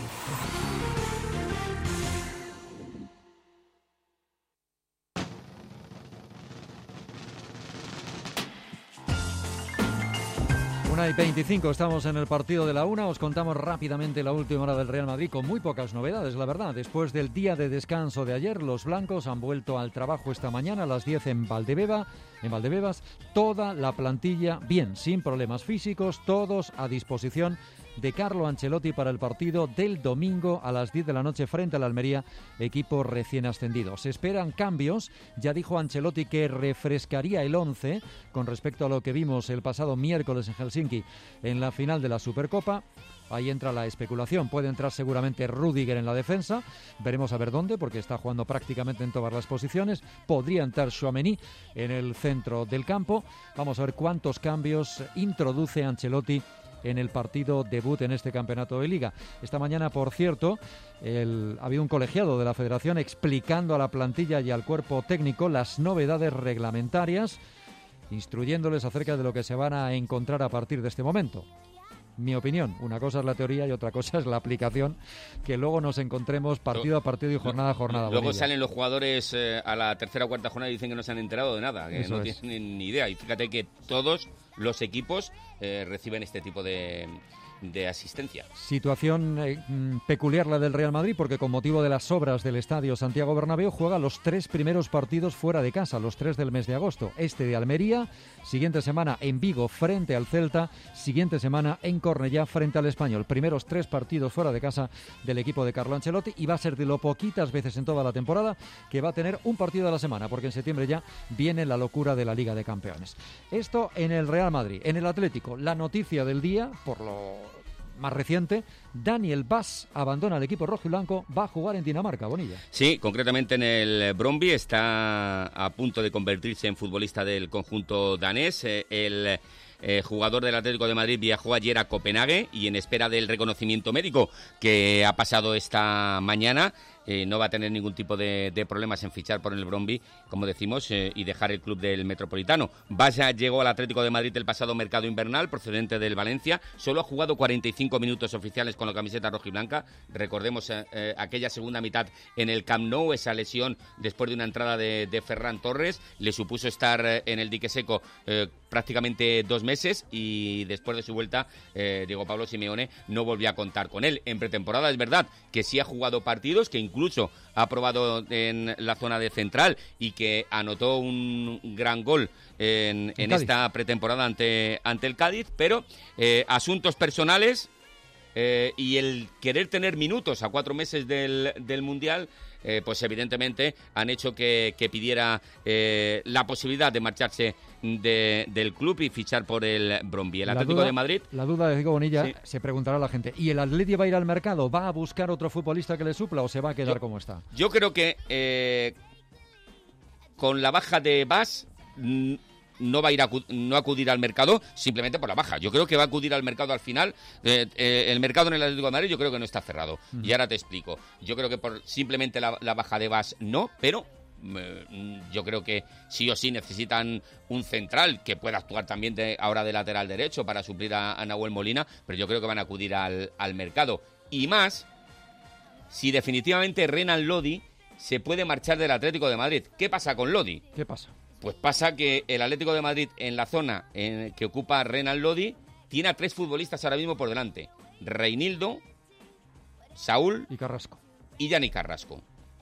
una y veinticinco, estamos en el partido de la una. Os contamos rápidamente la última hora del Real Madrid con muy pocas novedades, la verdad. Después del día de descanso de ayer, los blancos han vuelto al trabajo esta mañana a las diez en Valdebeba, en Valdebebas. Toda la plantilla bien, sin problemas físicos, todos a disposición de Carlo Ancelotti para el partido del domingo a las diez de la noche frente al Almería, equipo recién ascendido. Se esperan cambios, ya dijo Ancelotti que refrescaría el once con respecto a lo que vimos el pasado miércoles en Helsinki en la final de la Supercopa. Ahí entra la especulación, puede entrar seguramente Rüdiger en la defensa, veremos a ver dónde, porque está jugando prácticamente en todas las posiciones. Podría entrar Tchouaméni en el centro del campo. Vamos a ver cuántos cambios introduce Ancelotti en el partido debut en este campeonato de Liga. Esta mañana, por cierto, el, ha habido un colegiado de la Federación explicando a la plantilla y al cuerpo técnico las novedades reglamentarias, instruyéndoles acerca de lo que se van a encontrar a partir de este momento. Mi opinión, una cosa es la teoría y otra cosa es la aplicación, que luego nos encontremos partido a partido y jornada a jornada. Luego Bonilla. Salen los jugadores eh, a la tercera o cuarta jornada y dicen que no se han enterado de nada, que Eso no es. tienen ni idea. Y fíjate que todos los equipos eh, reciben este tipo de, de asistencia. Situación eh, peculiar la del Real Madrid, porque con motivo de las obras del estadio Santiago Bernabéu juega los tres primeros partidos fuera de casa, los tres del mes de agosto. Este de Almería, siguiente semana en Vigo frente al Celta, siguiente semana en Cornellá frente al Español. Primeros tres partidos fuera de casa del equipo de Carlo Ancelotti, y va a ser de lo poquitas veces en toda la temporada que va a tener un partido a la semana, porque en septiembre ya viene la locura de la Liga de Campeones. Esto en el Real Madrid. En el Atlético, la noticia del día, por lo más reciente, Daniel Bass abandona el equipo rojo y blanco, va a jugar en Dinamarca, Bonilla. Sí, concretamente en el Brøndby, está a punto de convertirse en futbolista del conjunto danés. El eh, jugador del Atlético de Madrid viajó ayer a Copenhague y en espera del reconocimiento médico que ha pasado esta mañana, Eh, no va a tener ningún tipo de, de problemas en fichar por el Brøndby, como decimos, eh, y dejar el club del Metropolitano. Vaya llegó al Atlético de Madrid el pasado mercado invernal, procedente del Valencia. Solo ha jugado cuarenta y cinco minutos oficiales con la camiseta rojiblanca. Recordemos eh, eh, aquella segunda mitad en el Camp Nou, esa lesión después de una entrada de, de Ferran Torres. Le supuso estar eh, en el dique seco eh, prácticamente dos meses y después de su vuelta, eh, Diego Pablo Simeone no volvió a contar con él. En pretemporada es verdad que sí ha jugado partidos, que incluso ha probado en la zona de central y que anotó un gran gol en, en esta pretemporada ante, ante el Cádiz, pero eh, asuntos personales eh, y el querer tener minutos a cuatro meses del, del Mundial, eh, pues evidentemente han hecho que, que pidiera eh, la posibilidad de marcharse de, del club y fichar por el Brøndby. El La Atlético duda- de Madrid. La duda de Diego Bonilla, Sí. se preguntará la gente, ¿y el Atleti va a ir al mercado? ¿Va a buscar otro futbolista que le supla o se va a quedar Yo- como está? Yo creo que eh, con la baja de Bas mm, no va a ir a acu- no acudir al mercado simplemente por la baja. Yo creo que va a acudir al mercado al final. Eh, eh, el mercado en el Atlético de Madrid yo creo que no está cerrado. Ujú. Y ahora te explico. Yo creo que por simplemente la, la baja de Bas no, pero eh, yo creo que sí o sí necesitan un central que pueda actuar también de, ahora de lateral derecho para suplir a, a Nahuel Molina, pero yo creo que van a acudir al, al mercado. Y más, si definitivamente Renan Lodi se puede marchar del Atlético de Madrid. ¿Qué pasa con Lodi? ¿Qué pasa? Pues pasa que el Atlético de Madrid, en la zona en que ocupa Renan Lodi, tiene a tres futbolistas ahora mismo por delante. Reinildo, Saúl y Carrasco. Y Yannick Carrasco.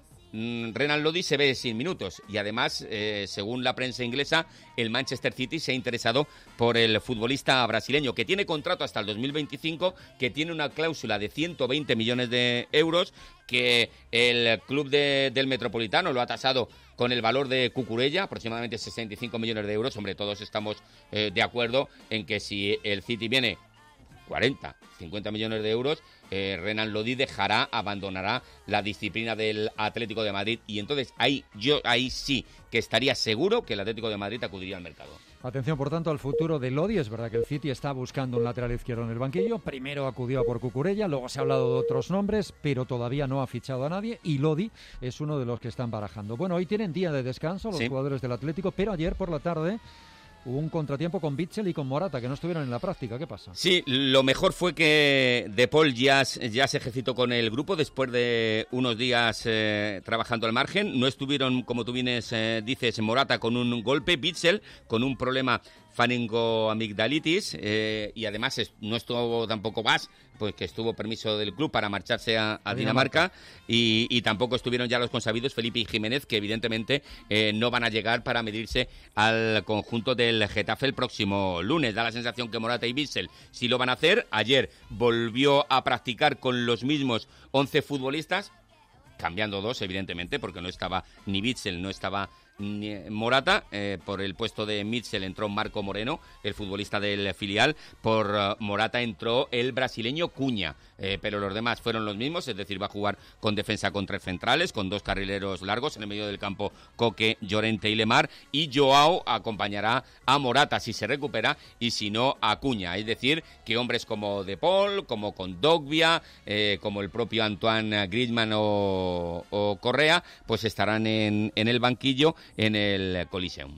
Renan Lodi se ve sin minutos y además, eh, según la prensa inglesa, el Manchester City se ha interesado por el futbolista brasileño, que tiene contrato hasta el dos mil veinticinco, que tiene una cláusula de ciento veinte millones de euros, que el club de, del Metropolitano lo ha tasado con el valor de Cucurella, aproximadamente sesenta y cinco millones de euros. Hombre, todos estamos eh, de acuerdo en que si el City viene cuarenta, cincuenta millones de euros, eh, Renan Lodi dejará, abandonará la disciplina del Atlético de Madrid, y entonces ahí yo ahí sí que estaría seguro que el Atlético de Madrid acudiría al mercado. Atención, por tanto, al futuro de Lodi. Es verdad que el City está buscando un lateral izquierdo en el banquillo. Primero acudió a por Cucurella, luego se ha hablado de otros nombres, pero todavía no ha fichado a nadie, y Lodi es uno de los que están barajando. Bueno, hoy tienen día de descanso los sí. jugadores del Atlético, pero ayer por la tarde hubo un contratiempo con Witsel y con Morata, que no estuvieron en la práctica. ¿Qué pasa? Sí, lo mejor fue que De Paul ya, ya se ejercitó con el grupo después de unos días eh, trabajando al margen. No estuvieron, como tú vienes eh, dices, Morata con un golpe, Witsel con un problema faringoamigdalitis, eh, y además es, no estuvo tampoco Bas, pues que estuvo permiso del club para marcharse a, a, a Dinamarca, Dinamarca. Y, y tampoco estuvieron ya los consabidos Felipe y Jiménez, que evidentemente eh, no van a llegar para medirse al conjunto del Getafe el próximo lunes. Da la sensación que Morata y Witsel sí lo van a hacer. Ayer volvió a practicar con los mismos once futbolistas, cambiando dos, evidentemente, porque no estaba ni Witsel, no estaba ni Morata. Eh, por el puesto de Witsel entró Marco Moreno, el futbolista del filial. Por uh, Morata entró el brasileño Cunha, eh, pero los demás fueron los mismos, es decir, va a jugar con defensa con tres centrales, con dos carrileros largos, en el medio del campo Coque, Llorente y Lemar, y Joao acompañará a Morata si se recupera, y si no, a Cunha. Es decir, que hombres como De Paul, como Kondogbia, eh, como el propio Antoine Griezmann o, o Correa, pues estarán en, en el banquillo en el Coliseum.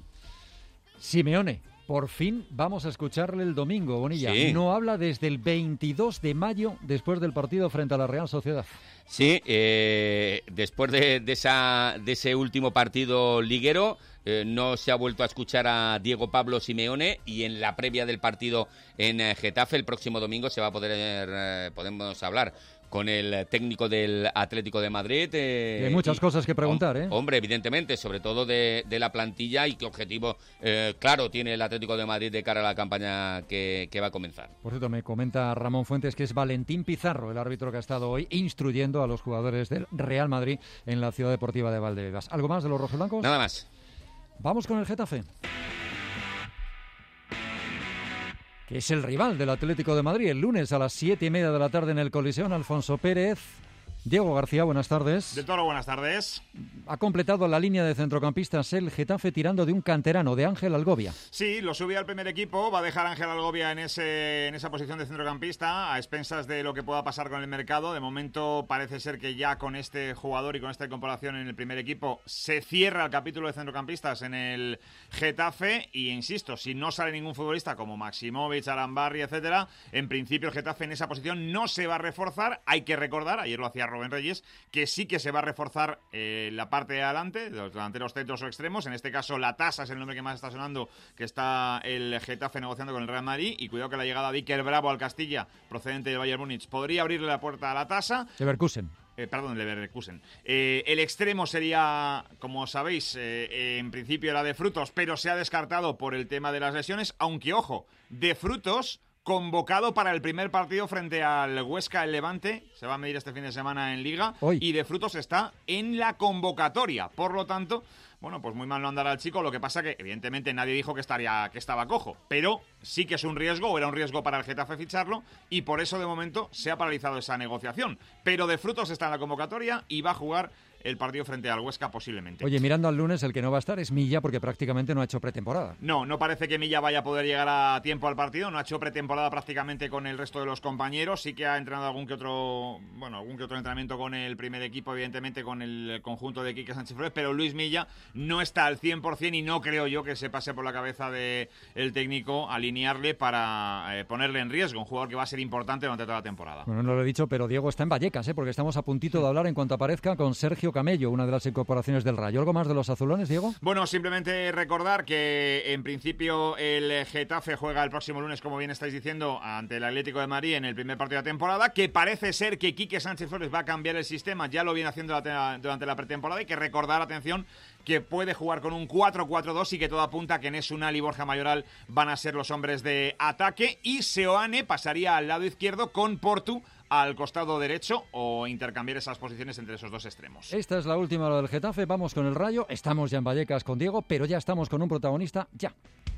Simeone, por fin vamos a escucharle el domingo, Bonilla. Sí. No habla desde el veintidós de mayo, después del partido frente a la Real Sociedad. Sí, eh, después de, de, esa, de ese último partido liguero, eh, no se ha vuelto a escuchar a Diego Pablo Simeone, y en la previa del partido en eh, Getafe el próximo domingo se va a poder eh, podemos hablar con el técnico del Atlético de Madrid. Eh, y hay muchas y, cosas que preguntar, ¿eh? Hombre, evidentemente, sobre todo de, de la plantilla, y qué objetivo eh, claro tiene el Atlético de Madrid de cara a la campaña que, que va a comenzar. Por cierto, me comenta Ramón Fuentes que es Valentín Pizarro, el árbitro que ha estado hoy instruyendo a los jugadores del Real Madrid en la Ciudad Deportiva de Valdebebas. ¿Algo más de los rojiblancos? Nada más. Vamos con el Getafe, que es el rival del Atlético de Madrid, el lunes a las siete y media de la tarde en el Coliseum. Alfonso Pérez. Diego García, buenas tardes. Del Toro, buenas tardes. Ha completado la línea de centrocampistas el Getafe tirando de un canterano, de Ángel Algobia. Sí, lo subía al primer equipo, va a dejar a Ángel Algobia en, ese, en esa posición de centrocampista, a expensas de lo que pueda pasar con el mercado. De momento parece ser que ya con este jugador y con esta incorporación en el primer equipo se cierra el capítulo de centrocampistas en el Getafe, y insisto, si no sale ningún futbolista como Maximovic, Arambarri, etcétera, en principio el Getafe en esa posición no se va a reforzar. Hay que recordar, ayer lo hacía Rubén Reyes, que sí que se va a reforzar eh, la parte de adelante, de los delanteros, centros o extremos. En este caso, La Tasa es el nombre que más está sonando, que está el Getafe negociando con el Real Madrid. Y cuidado que la llegada de Iker Bravo al Castilla, procedente del Bayern Múnich, podría abrirle la puerta a La Tasa. Leverkusen. Eh, perdón, Leverkusen. Eh, el extremo sería, como sabéis, eh, en principio era De Frutos, pero se ha descartado por el tema de las lesiones. Aunque, ojo, De Frutos convocado para el primer partido frente al Huesca, el Levante, se va a medir este fin de semana en Liga. Hoy. Y De Frutos está en la convocatoria, por lo tanto, bueno, pues muy mal no andará el chico. Lo que pasa que, evidentemente, nadie dijo que estaría que estaba cojo, pero sí que es un riesgo, o era un riesgo para el Getafe ficharlo, y por eso, de momento, se ha paralizado esa negociación. Pero De Frutos está en la convocatoria y va a jugar el partido frente al Huesca posiblemente. Oye, mirando al lunes, el que no va a estar es Milla, porque prácticamente no ha hecho pretemporada. No, no parece que Milla vaya a poder llegar a tiempo al partido. No ha hecho pretemporada prácticamente con el resto de los compañeros. Sí que ha entrenado algún que otro, bueno, algún que otro entrenamiento con el primer equipo, evidentemente con el conjunto de Quique Sánchez Flores, pero Luis Milla no está al cien por ciento y no creo yo que se pase por la cabeza del técnico alinearle para eh, ponerle en riesgo, un jugador que va a ser importante durante toda la temporada. Bueno, no lo he dicho, pero Diego está en Vallecas, ¿eh? Porque estamos a puntito de hablar en cuanto aparezca con Sergio Camello, una de las incorporaciones del Rayo. ¿Algo más de los azulones, Diego? Bueno, simplemente recordar que en principio el Getafe juega el próximo lunes, como bien estáis diciendo, ante el Atlético de Madrid en el primer partido de la temporada, que parece ser que Quique Sánchez Flores va a cambiar el sistema, ya lo viene haciendo la, durante la pretemporada, y que recordar, atención, que puede jugar con un cuatro cuatro dos y que todo apunta a que Enes Unal y Borja Mayoral van a ser los hombres de ataque, y Seoane pasaría al lado izquierdo con Portu al costado derecho, o intercambiar esas posiciones entre esos dos extremos. Esta es la última hora del Getafe, vamos con el Rayo, estamos ya en Vallecas con Diego, pero ya estamos con un protagonista, ya.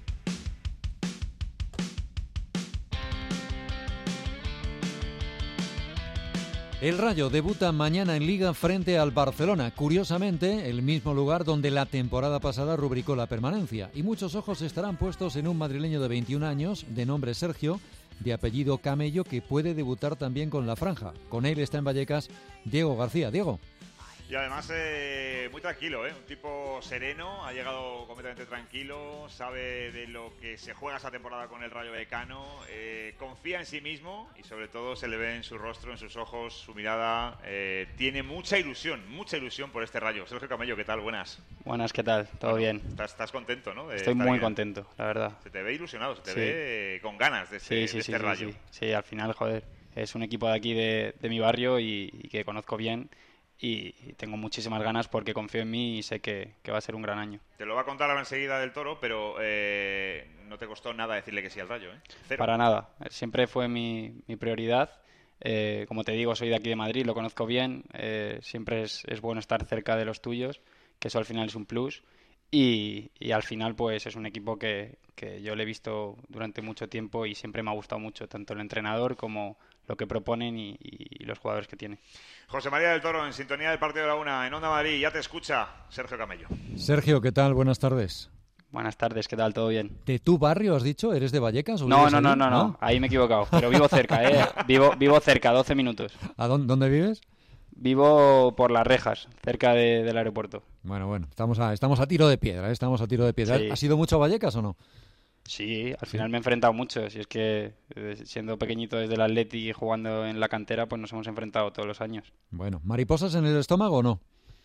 El Rayo debuta mañana en Liga frente al Barcelona, curiosamente el mismo lugar donde la temporada pasada rubricó la permanencia, y muchos ojos estarán puestos en un madrileño de veintiún años, de nombre Sergio, de apellido Camello, que puede debutar también con la franja. Con él está en Vallecas Diego García. Diego. Y además eh, muy tranquilo, ¿eh? Un tipo sereno, ha llegado completamente tranquilo, sabe de lo que se juega esa temporada con el Rayo Vallecano, eh, confía en sí mismo y sobre todo se le ve en su rostro, en sus ojos, su mirada, eh, tiene mucha ilusión, mucha ilusión por este Rayo. Sergio Camello, ¿qué tal? Buenas. Buenas, ¿qué tal? ¿Todo bueno, bien? Estás, estás contento, ¿no? De Estoy muy contento, la verdad. Se te ve ilusionado, se te sí. ve con ganas de, este, sí, sí, de sí, este sí, Rayo. Sí, sí. sí, al final, joder, es un equipo de aquí, de, de mi barrio y, y que conozco bien. Y tengo muchísimas ganas porque confío en mí y sé que, que va a ser un gran año. Te lo va a contar ahora enseguida del Toro, pero eh, no te costó nada decirle que sí al Rayo, ¿eh? Cero. Para nada, siempre fue mi, mi prioridad. Eh, como te digo, soy de aquí de Madrid, lo conozco bien, eh, siempre es, es bueno estar cerca de los tuyos, que eso al final es un plus. Y, y al final pues es un equipo que, que yo le he visto durante mucho tiempo y siempre me ha gustado mucho, tanto el entrenador como lo que proponen y, y, y los jugadores que tiene. José María del Toro, en sintonía del Partido de la Una, en Onda Madrid, ya te escucha Sergio Camello. Sergio, ¿qué tal? Buenas tardes. Buenas tardes, ¿qué tal? ¿Todo bien? ¿De tu barrio has dicho? ¿Eres de Vallecas? ¿O no, no, no, no, no, ahí me he equivocado, pero vivo cerca, ¿eh? Vivo, vivo cerca, doce minutos. ¿A dónde, dónde vives? Vivo por Las Rejas, cerca de, del aeropuerto. Bueno, bueno, estamos a, estamos a tiro de piedra, ¿eh? Estamos a tiro de piedra. Sí. ¿Has ido mucho a Vallecas o no? Sí, al final sí. Me he enfrentado mucho. Si es que siendo pequeñito desde el Atleti y jugando en la cantera, pues nos hemos enfrentado todos los años. Bueno, ¿mariposas en el estómago o no?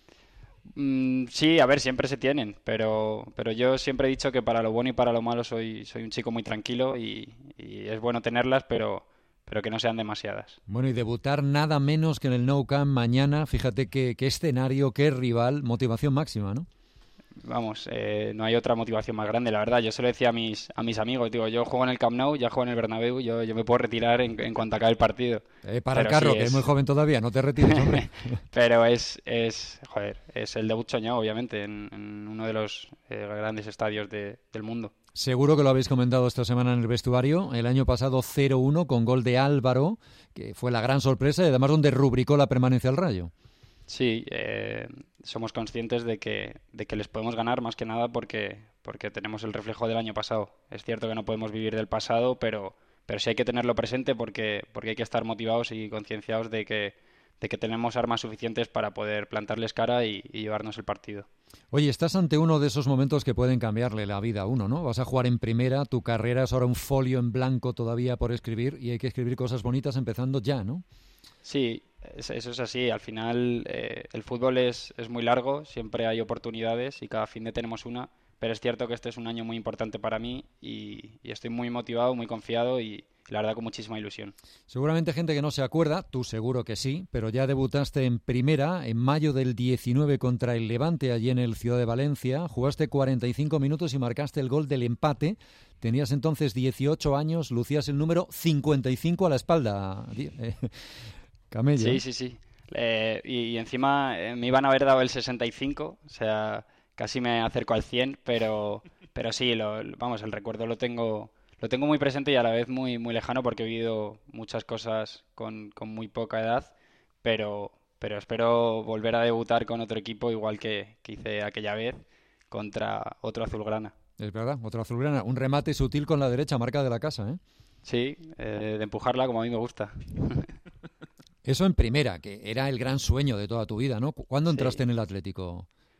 Mm, sí, a ver, siempre se tienen, pero, pero yo siempre he dicho que para lo bueno y para lo malo soy, soy un chico muy tranquilo y, y es bueno tenerlas, pero... pero que no sean demasiadas. Bueno, y debutar nada menos que en el Nou Camp mañana, fíjate qué, qué escenario, qué rival, motivación máxima, ¿no? Vamos, eh, no hay otra motivación más grande, la verdad. Yo se lo decía a mis, a mis amigos, digo, yo juego en el Camp Nou, ya juego en el Bernabéu, yo, yo me puedo retirar en, en cuanto acabe el partido. Eh, para Pero el carro, sí, que es... es muy joven todavía, no te retires, hombre. Pero es, es, joder, es el debut soñado, obviamente, en, en uno de los eh, grandes estadios de, del mundo. Seguro que lo habéis comentado esta semana en el vestuario. El año pasado cero uno con gol de Álvaro, que fue la gran sorpresa y además donde rubricó la permanencia al Rayo. Sí, eh, somos conscientes de que, de que les podemos ganar más que nada porque, porque tenemos el reflejo del año pasado. Es cierto que no podemos vivir del pasado, pero, pero sí hay que tenerlo presente porque, porque hay que estar motivados y concienciados de que, de que tenemos armas suficientes para poder plantarles cara y, y llevarnos el partido. Oye, estás ante uno de esos momentos que pueden cambiarle la vida a uno, ¿no? Vas a jugar en primera, tu carrera es ahora un folio en blanco todavía por escribir y hay que escribir cosas bonitas empezando ya, ¿no? Sí, eso es así. Al final eh, el fútbol es, es muy largo, siempre hay oportunidades y cada fin de tenemos una, pero es cierto que este es un año muy importante para mí y, y estoy muy motivado, muy confiado y la verdad con muchísima ilusión. Seguramente gente que no se acuerda, tú seguro que sí, pero ya debutaste en primera en mayo del diecinueve contra el Levante allí en el Ciudad de Valencia, jugaste cuarenta y cinco minutos y marcaste el gol del empate. Tenías entonces dieciocho años, lucías el número cincuenta y cinco a la espalda. Eh, Camello. Sí, sí, sí. Eh, y, y encima eh, me iban a haber dado el sesenta y cinco, o sea, casi me acerco al cien, pero, pero sí, lo, vamos, el recuerdo lo tengo... Lo tengo muy presente y a la vez muy muy lejano porque he vivido muchas cosas con, con muy poca edad, pero, pero espero volver a debutar con otro equipo igual que, que hice aquella vez contra otro azulgrana. Es verdad, otro azulgrana. Un remate sutil con la derecha, marca de la casa, ¿eh? Sí, eh, de empujarla como a mí me gusta. Eso en primera, que era el gran sueño de toda tu vida, ¿no? ¿Cuándo entraste sí. en el Atlético?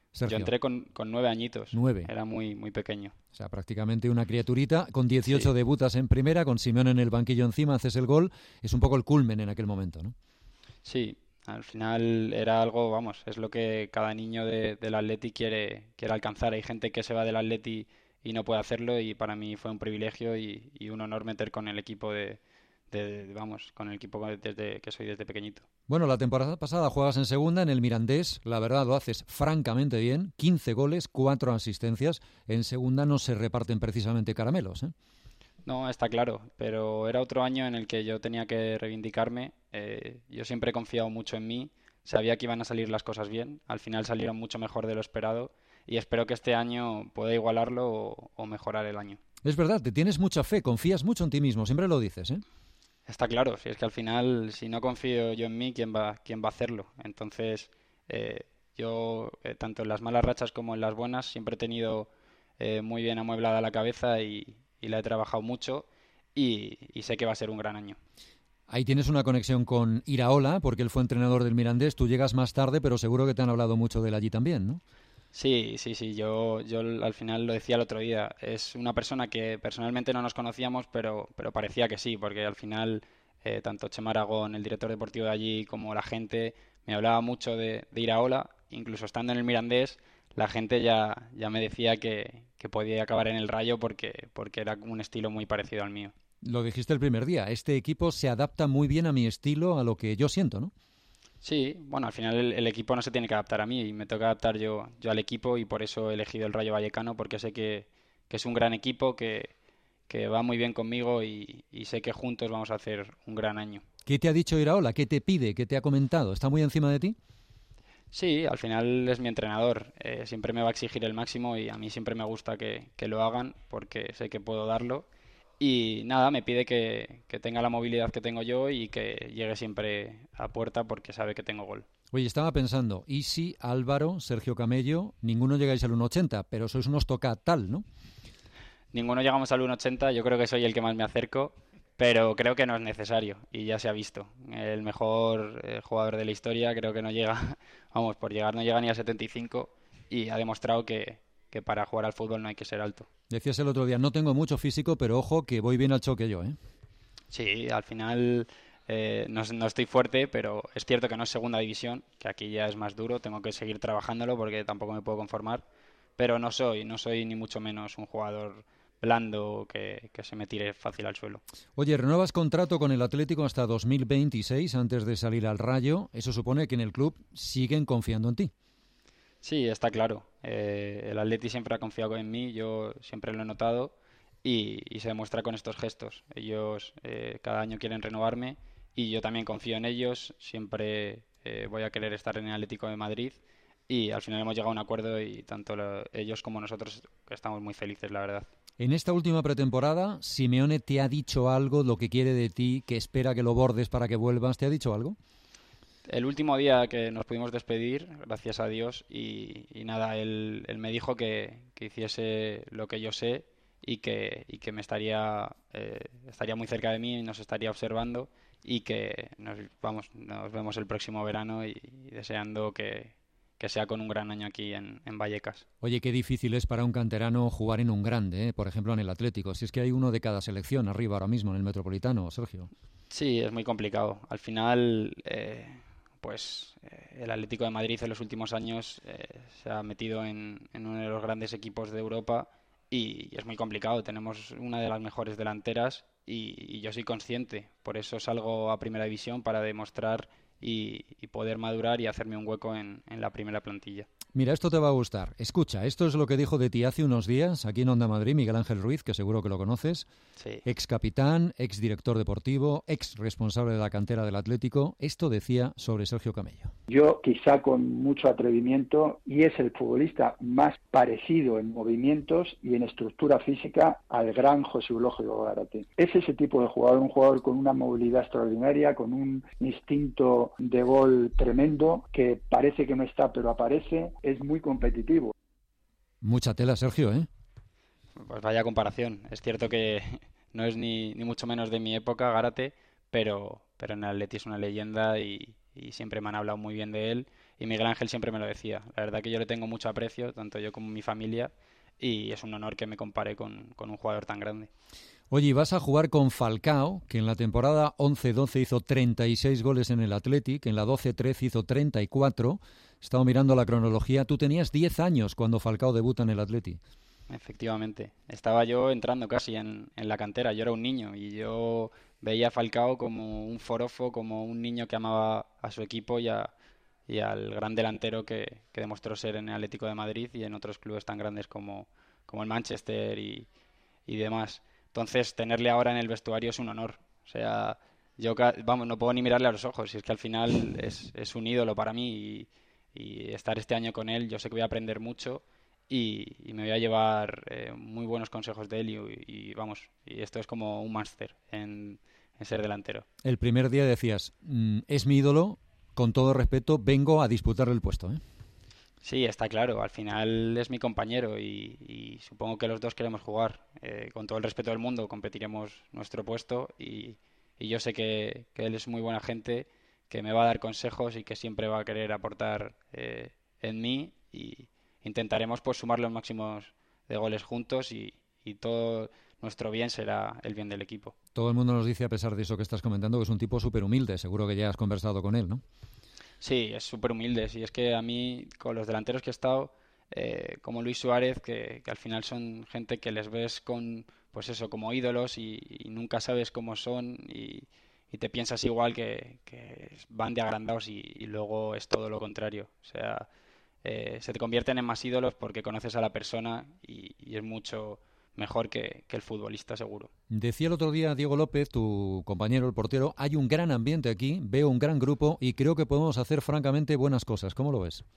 Sergio. Yo entré con, con nueve añitos. Nueve. Era muy, muy pequeño. O sea, prácticamente una criaturita. Con dieciocho Sí. debutas en primera, con Simeone en el banquillo encima, haces el gol. Es un poco el culmen en aquel momento, ¿no? Sí, al final era algo, vamos, es lo que cada niño de, del Atleti quiere, quiere alcanzar. Hay gente que se va del Atleti y no puede hacerlo, y para mí fue un privilegio y, y un honor meter con el equipo de, de- de- vamos, con el equipo desde que soy desde pequeñito. Bueno, la temporada pasada juegas en segunda en el Mirandés. La verdad, lo haces francamente bien. quince goles, cuatro asistencias. En segunda no se reparten precisamente caramelos, ¿eh? No, está claro, pero era otro año en el que yo tenía que reivindicarme. Eh, yo siempre he confiado mucho en mí, sabía que iban a salir las cosas bien, al final salieron mucho mejor de lo esperado y espero que este año pueda igualarlo o, o mejorar el año. Es verdad, te tienes mucha fe, confías mucho en ti mismo, siempre lo dices, ¿eh? Está claro, si es que al final, si no confío yo en mí, ¿quién va, quién va a hacerlo? Entonces, eh, yo, eh, tanto en las malas rachas como en las buenas, siempre he tenido eh, muy bien amueblada la cabeza y, y la he trabajado mucho y, y sé que va a ser un gran año. Ahí tienes una conexión con Iraola, porque él fue entrenador del Mirandés. Tú llegas más tarde, pero seguro que te han hablado mucho de él allí también, ¿no? Sí, sí, sí, yo, yo al final lo decía el otro día, es una persona que personalmente no nos conocíamos, pero, pero parecía que sí, porque al final eh, tanto Chema Aragón, el director deportivo de allí, como la gente, me hablaba mucho de, de Iraola, incluso estando en el Mirandés, la gente ya, ya me decía que, que podía acabar en el Rayo porque, porque era un estilo muy parecido al mío. Lo dijiste el primer día, este equipo se adapta muy bien a mi estilo, a lo que yo siento, ¿no? Sí, bueno, al final el, el equipo no se tiene que adaptar a mí y me toca adaptar yo, yo al equipo y por eso he elegido el Rayo Vallecano porque sé que, que es un gran equipo, que, que va muy bien conmigo y, y sé que juntos vamos a hacer un gran año. ¿Qué te ha dicho Iraola? ¿Qué te pide? ¿Qué te ha comentado? ¿Está muy encima de ti? Sí, al final es mi entrenador, eh, siempre me va a exigir el máximo y a mí siempre me gusta que, que lo hagan porque sé que puedo darlo. Y nada, me pide que, que tenga la movilidad que tengo yo y que llegue siempre a puerta porque sabe que tengo gol. Oye, estaba pensando, Isi, Álvaro, Sergio Camello, ninguno llegáis al uno ochenta, pero sois unos toca tal, ¿no? Ninguno llegamos al uno ochenta, yo creo que soy el que más me acerco, pero creo que no es necesario y ya se ha visto. El mejor eh, jugador de la historia creo que no llega, vamos, por llegar no llega ni a setenta y cinco y ha demostrado que, que para jugar al fútbol no hay que ser alto. Decías el otro día, no tengo mucho físico, pero ojo que voy bien al choque yo, ¿eh? Sí, al final eh, no, no estoy fuerte, pero es cierto que no es segunda división, que aquí ya es más duro, tengo que seguir trabajándolo porque tampoco me puedo conformar, pero no soy, no soy ni mucho menos un jugador blando que, que se me tire fácil al suelo. Oye, renuevas contrato con el Atlético hasta dos mil veintiséis antes de salir al Rayo, eso supone que en el club siguen confiando en ti. Sí, está claro. Eh, el Atleti siempre ha confiado en mí, yo siempre lo he notado y, y se demuestra con estos gestos. Ellos eh, cada año quieren renovarme y yo también confío en ellos. Siempre eh, voy a querer estar en el Atlético de Madrid y al final hemos llegado a un acuerdo y tanto lo- ellos como nosotros estamos muy felices, la verdad. En esta última pretemporada, Simeone te ha dicho algo, lo que quiere de ti, que espera que lo bordes para que vuelvas, ¿te ha dicho algo? El último día que nos pudimos despedir, gracias a Dios, y, y nada, él, él me dijo que, que hiciese lo que yo sé y que, y que me estaría, eh, estaría muy cerca de mí y nos estaría observando y que nos, vamos, nos vemos el próximo verano y, y deseando que, que sea con un gran año aquí en, en Vallecas. Oye, qué difícil es para un canterano jugar en un grande, ¿eh? Por ejemplo en el Atlético, si es que hay uno de cada selección arriba ahora mismo en el Metropolitano, Sergio. Sí, es muy complicado. Al final, eh, pues eh, el Atlético de Madrid en los últimos años eh, se ha metido en, en uno de los grandes equipos de Europa y, y es muy complicado. Tenemos una de las mejores delanteras y, y yo soy consciente. Por eso salgo a Primera División para demostrar y, y poder madurar y hacerme un hueco en, en la primera plantilla. Mira, esto te va a gustar. Escucha, esto es lo que dijo de ti hace unos días aquí en Onda Madrid Miguel Ángel Ruiz, que seguro que lo conoces. Sí. Ex capitán, ex director deportivo, ex responsable de la cantera del Atlético. Esto decía sobre Sergio Camello. Yo quizá con mucho atrevimiento, y es el futbolista más parecido en movimientos y en estructura física al gran José Eulogio Gárate. Es ese tipo de jugador, un jugador con una movilidad extraordinaria, con un instinto de gol tremendo, que parece que no está pero aparece, es muy competitivo. Mucha tela, Sergio, ¿eh? Pues vaya comparación. Es cierto que no es ni, ni mucho menos de mi época, Gárate, pero, pero en el Atleti es una leyenda y, y siempre me han hablado muy bien de él, y Miguel Ángel siempre me lo decía. La verdad que yo le tengo mucho aprecio, tanto yo como mi familia, y es un honor que me compare con, con un jugador tan grande. Oye, vas a jugar con Falcao, que en la temporada once doce hizo treinta y seis goles en el Athletic, en la doce trece hizo treinta y cuatro. He estado mirando la cronología. Tú tenías diez años cuando Falcao debuta en el Athletic. Efectivamente. Estaba yo entrando casi en, en la cantera. Yo era un niño y yo veía a Falcao como un forofo, como un niño que amaba a su equipo y, a, y al gran delantero que, que demostró ser en el Atlético de Madrid y en otros clubes tan grandes como, como el Manchester y, y demás. Entonces, tenerle ahora en el vestuario es un honor. O sea, yo vamos, no puedo ni mirarle a los ojos. Y es que al final es, es un ídolo para mí y, y estar este año con él, yo sé que voy a aprender mucho y, y me voy a llevar eh, muy buenos consejos de él y, y vamos, y esto es como un máster en, en ser delantero. El primer día decías, mmm, es mi ídolo, con todo respeto, vengo a disputarle el puesto, ¿eh? Sí, está claro. Al final es mi compañero y, y supongo que los dos queremos jugar. Eh, con todo el respeto del mundo, competiremos nuestro puesto y, y yo sé que, que él es muy buena gente, que me va a dar consejos y que siempre va a querer aportar eh, en mí y intentaremos pues sumar los máximos de goles juntos y, y todo nuestro bien será el bien del equipo. Todo el mundo nos dice, a pesar de eso que estás comentando, que es un tipo súper humilde. Seguro que ya has conversado con él, ¿no? Sí, es súper humilde. Sí, es que a mí, con los delanteros que he estado, eh, como Luis Suárez, que, que al final son gente que les ves con, pues eso, como ídolos y, y nunca sabes cómo son y, y te piensas igual que, que van de agrandados y, y luego es todo lo contrario. O sea, eh, se te convierten en más ídolos porque conoces a la persona y, y es mucho mejor que, que el futbolista, seguro. Decía el otro día Diego López, tu compañero, el portero, hay un gran ambiente aquí, veo un gran grupo y creo que podemos hacer francamente buenas cosas. ¿Cómo lo ves?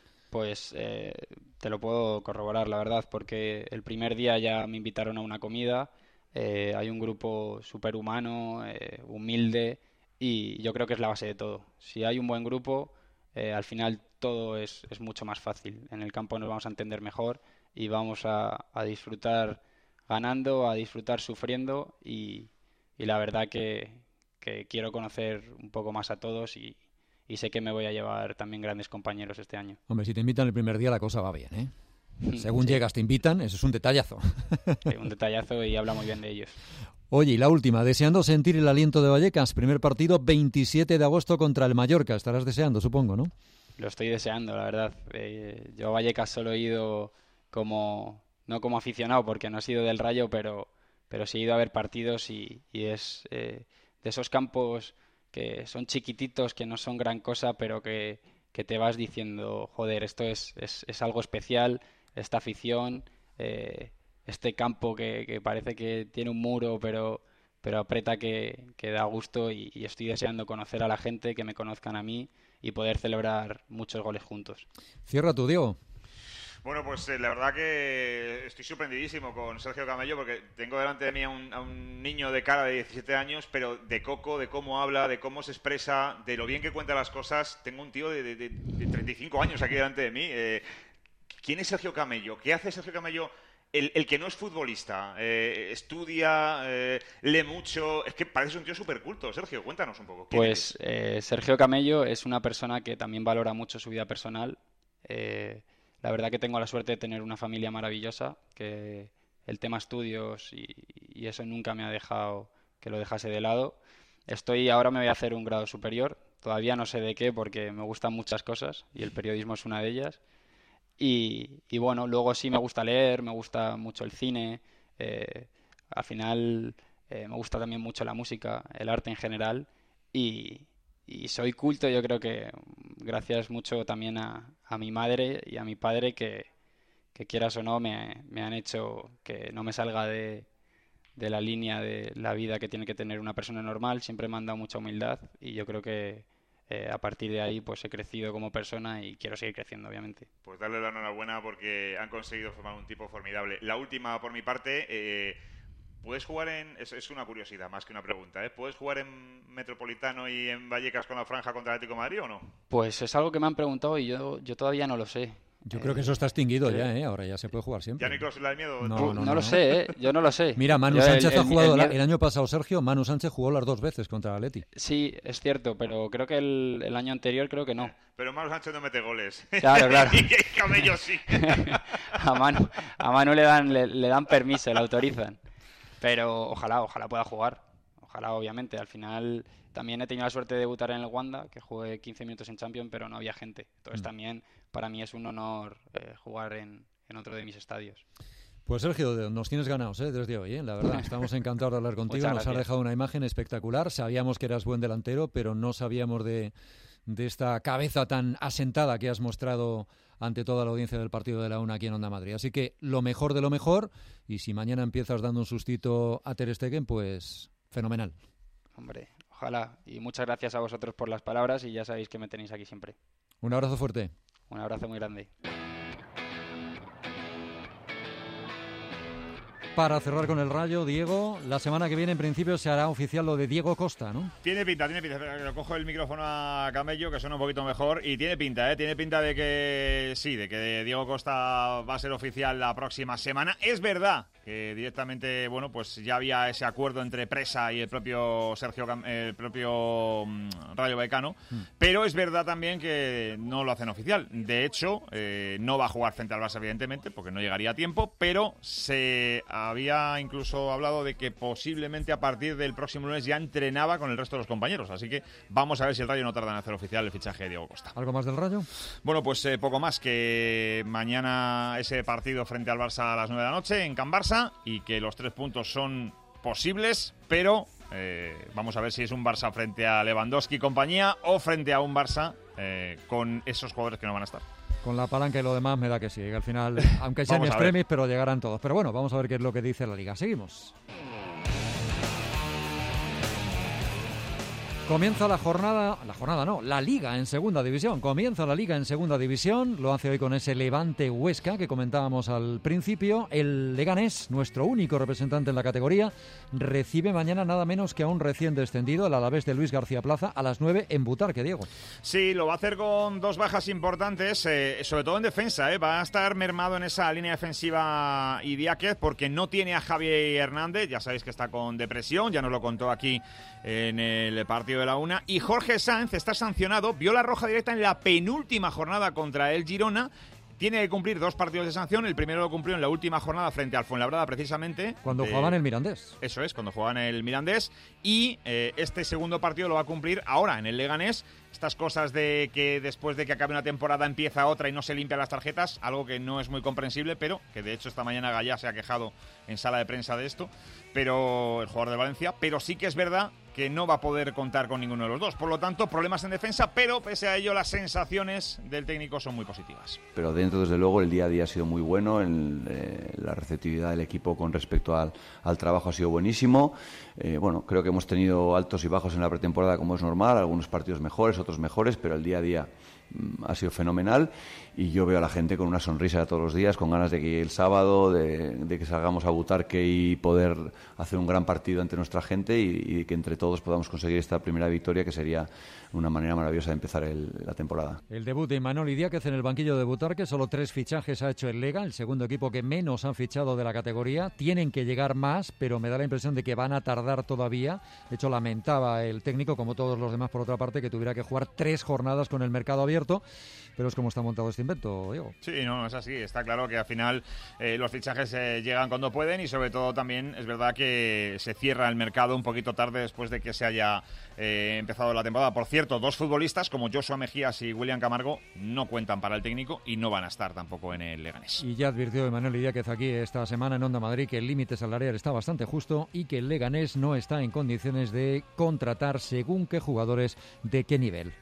Pues eh, te lo puedo corroborar, la verdad, porque el primer día ya me invitaron a una comida, eh, hay un grupo superhumano, eh, humilde y yo creo que es la base de todo. Si hay un buen grupo, eh, al final todo es, es mucho más fácil. En el campo nos vamos a entender mejor y vamos a, a disfrutar ganando, a disfrutar sufriendo y, y la verdad que, que quiero conocer un poco más a todos y, y sé que me voy a llevar también grandes compañeros este año. Hombre, si te invitan el primer día la cosa va bien, ¿eh? Según Sí. llegas te invitan, eso es un detallazo. Sí, un detallazo y habla muy bien de ellos. Oye, y la última, deseando sentir el aliento de Vallecas, primer partido veintisiete de agosto contra el Mallorca, estarás deseando, supongo, ¿no? Lo estoy deseando, la verdad. Eh, yo a Vallecas solo he ido como, no como aficionado porque no he sido del Rayo, pero, pero sí he ido a ver partidos y, y es eh, de esos campos que son chiquititos, que no son gran cosa, pero que, que te vas diciendo, joder, esto es, es, es algo especial, esta afición, eh, este campo que, que parece que tiene un muro, pero, pero aprieta que, que da gusto y, y estoy deseando conocer a la gente, que me conozcan a mí y poder celebrar muchos goles juntos. Cierra tú, Diego. Bueno, pues eh, la verdad que estoy sorprendidísimo con Sergio Camello porque tengo delante de mí a un, a un niño de cara de diecisiete años, pero de coco, de cómo habla, de cómo se expresa, de lo bien que cuenta las cosas. Tengo un tío de, de, de, de treinta y cinco años aquí delante de mí. Eh, ¿Quién es Sergio Camello? ¿Qué hace Sergio Camello? El, el que no es futbolista, eh, estudia, eh, lee mucho, es que parece un tío súper culto. Sergio, cuéntanos un poco. Pues eh, Sergio Camello es una persona que también valora mucho su vida personal. Eh, la verdad que tengo la suerte de tener una familia maravillosa, que el tema estudios y, y eso nunca me ha dejado que lo dejase de lado. Estoy, ahora me voy a hacer un grado superior, todavía no sé de qué porque me gustan muchas cosas y el periodismo es una de ellas. Y, y bueno, luego sí me gusta leer, me gusta mucho el cine, eh, al final eh, me gusta también mucho la música, el arte en general y, y soy culto, yo creo que gracias mucho también a, a mi madre y a mi padre que, que quieras o no me, me han hecho que no me salga de, de la línea de la vida que tiene que tener una persona normal, siempre me han dado mucha humildad y yo creo que Eh, a partir de ahí pues he crecido como persona y quiero seguir creciendo, obviamente. Pues darle la enhorabuena porque han conseguido formar un tipo formidable. La última por mi parte, eh, ¿puedes jugar en...? Es, es una curiosidad más que una pregunta, ¿eh? ¿Puedes jugar en Metropolitano y en Vallecas con la franja contra el Atlético de Madrid o no? Pues es algo que me han preguntado y yo, yo todavía no lo sé. Yo creo que eso está extinguido eh, ya, ¿eh? Ahora ya se puede jugar siempre. ¿Ya no hay cláusula de miedo? No, no, no, no lo sé, ¿eh? Yo no lo sé. Mira, Manu Yo Sánchez el, ha jugado el, el, el, el año pasado, Sergio, Manu Sánchez jugó las dos veces contra el Atleti. Sí, es cierto, pero creo que el, el año anterior creo que no. Pero Manu Sánchez no mete goles. Claro, claro. Y Camello sí. a Manu, a Manu le dan, le, le dan permiso, le autorizan. Pero ojalá, ojalá pueda jugar. Ojalá, obviamente. Al final también he tenido la suerte de debutar en el Wanda, que jugué quince minutos en Champions, pero no había gente. Entonces mm. también para mí es un honor eh, jugar en, en otro de mis estadios. Pues Sergio, nos tienes ganados ¿eh? desde hoy, ¿eh? La verdad. Estamos encantados de hablar contigo. Nos has dejado una imagen espectacular. Sabíamos que eras buen delantero, pero no sabíamos de, de esta cabeza tan asentada que has mostrado ante toda la audiencia del partido de la UNA aquí en Onda Madrid. Así que lo mejor de lo mejor, y si mañana empiezas dando un sustito a Ter Stegen, pues fenomenal. Hombre, ojalá. Y muchas gracias a vosotros por las palabras y ya sabéis que me tenéis aquí siempre. Un abrazo fuerte. Un abrazo muy grande. Para cerrar con el Rayo, Diego, la semana que viene en principio se hará oficial lo de Diego Costa, ¿no? Tiene pinta, tiene pinta. Le cojo el micrófono a Camello, que suena un poquito mejor, y tiene pinta, ¿eh? Tiene pinta de que sí, de que Diego Costa va a ser oficial la próxima semana. Es verdad que directamente, bueno, pues ya había ese acuerdo entre Presa y el propio Sergio, el propio um, Rayo Vallecano, mm. pero es verdad también que no lo hacen oficial. De hecho, eh, no va a jugar frente al Barça, evidentemente, porque no llegaría a tiempo, pero se había incluso hablado de que posiblemente a partir del próximo lunes ya entrenaba con el resto de los compañeros. Así que vamos a ver si el Rayo no tarda en hacer oficial el fichaje de Diego Costa. ¿Algo más del Rayo? Bueno, pues eh, poco más, que mañana ese partido frente al Barça a las nueve de la noche en Can Barça y que los tres puntos son posibles, pero eh, vamos a ver si es un Barça frente a Lewandowski y compañía o frente a un Barça eh, con esos jugadores que no van a estar. Con la palanca y lo demás me da que sí, que al final, aunque sean extremis, pero llegarán todos. Pero bueno, vamos a ver qué es lo que dice la Liga. Seguimos. Comienza la jornada, la jornada no, la Liga en Segunda División. Comienza la Liga en Segunda División, lo hace hoy con ese Levante Huesca que comentábamos al principio. El Leganés, nuestro único representante en la categoría, recibe mañana nada menos que a un recién descendido, el Alavés de Luis García Plaza, a las nueve en Butarque, Diego. Sí, lo va a hacer con dos bajas importantes, eh, sobre todo en defensa, eh. va a estar mermado en esa línea defensiva Idiáquez porque no tiene a Javier Hernández, ya sabéis que está con depresión, ya nos lo contó aquí en el partido de la UNA, y Jorge Sáenz está sancionado, vio la roja directa en la penúltima jornada contra el Girona. Tiene que cumplir dos partidos de sanción. El primero lo cumplió en la última jornada frente al Fuenlabrada, precisamente. Cuando de... jugaban el Mirandés. Eso es, cuando jugaban el Mirandés. Y eh, este segundo partido lo va a cumplir ahora en el Leganés. Estas cosas de que después de que acabe una temporada empieza otra y no se limpian las tarjetas, algo que no es muy comprensible, pero que de hecho esta mañana Gallá se ha quejado en sala de prensa de esto, pero el jugador de Valencia, pero sí que es verdad que no va a poder contar con ninguno de los dos. Por lo tanto, problemas en defensa, pero pese a ello las sensaciones del técnico son muy positivas. Pero dentro, desde luego, el día a día ha sido muy bueno, el, eh, la receptividad del equipo con respecto al, al trabajo ha sido buenísimo. Eh, bueno, creo que hemos tenido altos y bajos en la pretemporada, como es normal, algunos partidos mejores, otros mejores, pero el día a día mm, ha sido fenomenal y yo veo a la gente con una sonrisa todos los días, con ganas de que el sábado, de, de que salgamos a Butarque y poder hacer un gran partido ante nuestra gente y, y que entre todos podamos conseguir esta primera victoria, que sería una manera maravillosa de empezar el, la temporada. El debut de Imanol Idiáquez en el banquillo de Butarque, solo tres fichajes ha hecho el Lega, el segundo equipo que menos han fichado de la categoría. Tienen que llegar más, pero me da la impresión de que van a tardar todavía. De hecho, lamentaba el técnico, como todos los demás por otra parte, que tuviera que jugar tres jornadas con el mercado abierto, pero es como está montado este invento, Diego. Sí, no, es así. Está claro que al final eh, los fichajes eh, llegan cuando pueden y sobre todo también es verdad que se cierra el mercado un poquito tarde después de que se haya eh, empezado la temporada. Por cierto, dos futbolistas como Joshua Mejías y William Camargo no cuentan para el técnico y no van a estar tampoco en el Leganés. Y ya advirtió Imanol Idiáquez aquí esta semana en Onda Madrid que el límite salarial está bastante justo y que el Leganés no está en condiciones de contratar según qué jugadores de qué nivel.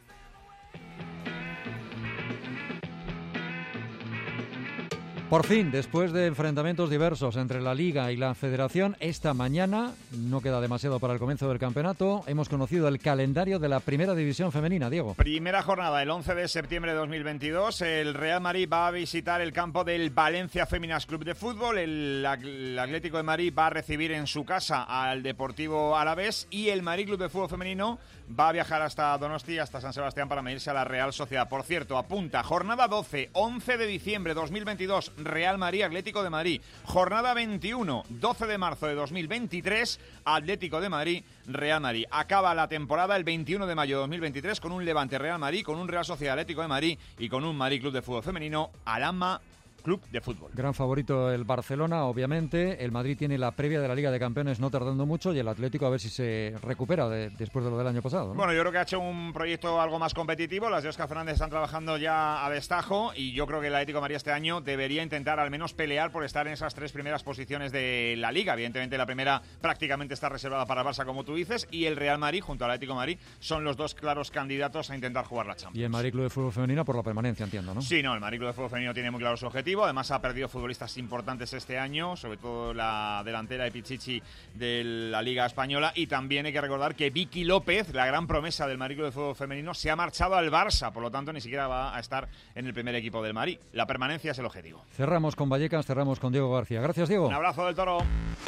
Por fin, después de enfrentamientos diversos entre la Liga y la Federación, esta mañana, no queda demasiado para el comienzo del campeonato, hemos conocido el calendario de la Primera División Femenina, Diego. Primera jornada, el once de septiembre de dos mil veintidós, el Real Madrid va a visitar el campo del Valencia Féminas Club de Fútbol, el, el Atlético de Madrid va a recibir en su casa al Deportivo Alavés y el Madrid Club de Fútbol Femenino va a viajar hasta Donosti, hasta San Sebastián para medirse a la Real Sociedad. Por cierto, apunta, jornada doce, once de diciembre de dos mil veintidós, Real Madrid, Atlético de Madrid. Jornada veintiuno, doce de marzo de dos mil veintitrés, Atlético de Madrid, Real Madrid. Acaba la temporada el veintiuno de mayo de dos mil veintitrés con un Levante Real Madrid, con un Real Sociedad Atlético de Madrid y con un Madrid Club de Fútbol Femenino, Alhama Club de Fútbol. Gran favorito el Barcelona, obviamente. El Madrid tiene la previa de la Liga de Campeones no tardando mucho y el Atlético a ver si se recupera de, después de lo del año pasado, ¿no? Bueno, yo creo que ha hecho un proyecto algo más competitivo. Las de Óscar Fernández están trabajando ya a destajo y yo creo que el Atlético de Madrid este año debería intentar al menos pelear por estar en esas tres primeras posiciones de la Liga. Evidentemente la primera prácticamente está reservada para el Barça, como tú dices, y el Real Madrid junto al Atlético de Madrid son los dos claros candidatos a intentar jugar la Champions. Y el Madrid Club de Fútbol Femenino por la permanencia, entiendo, ¿no? Sí, no, el Madrid Club de Fútbol Femenino tiene muy claro su objetivo. Además ha perdido futbolistas importantes este año, sobre todo la delantera de Pichichi de la Liga Española, y también hay que recordar que Vicky López, la gran promesa del Madrid Club de Fútbol Femenino, se ha marchado al Barça, por lo tanto ni siquiera va a estar en el primer equipo del Madrid. La permanencia es el objetivo. Cerramos con Vallecas, cerramos con Diego García. Gracias, Diego. Un abrazo del Toro.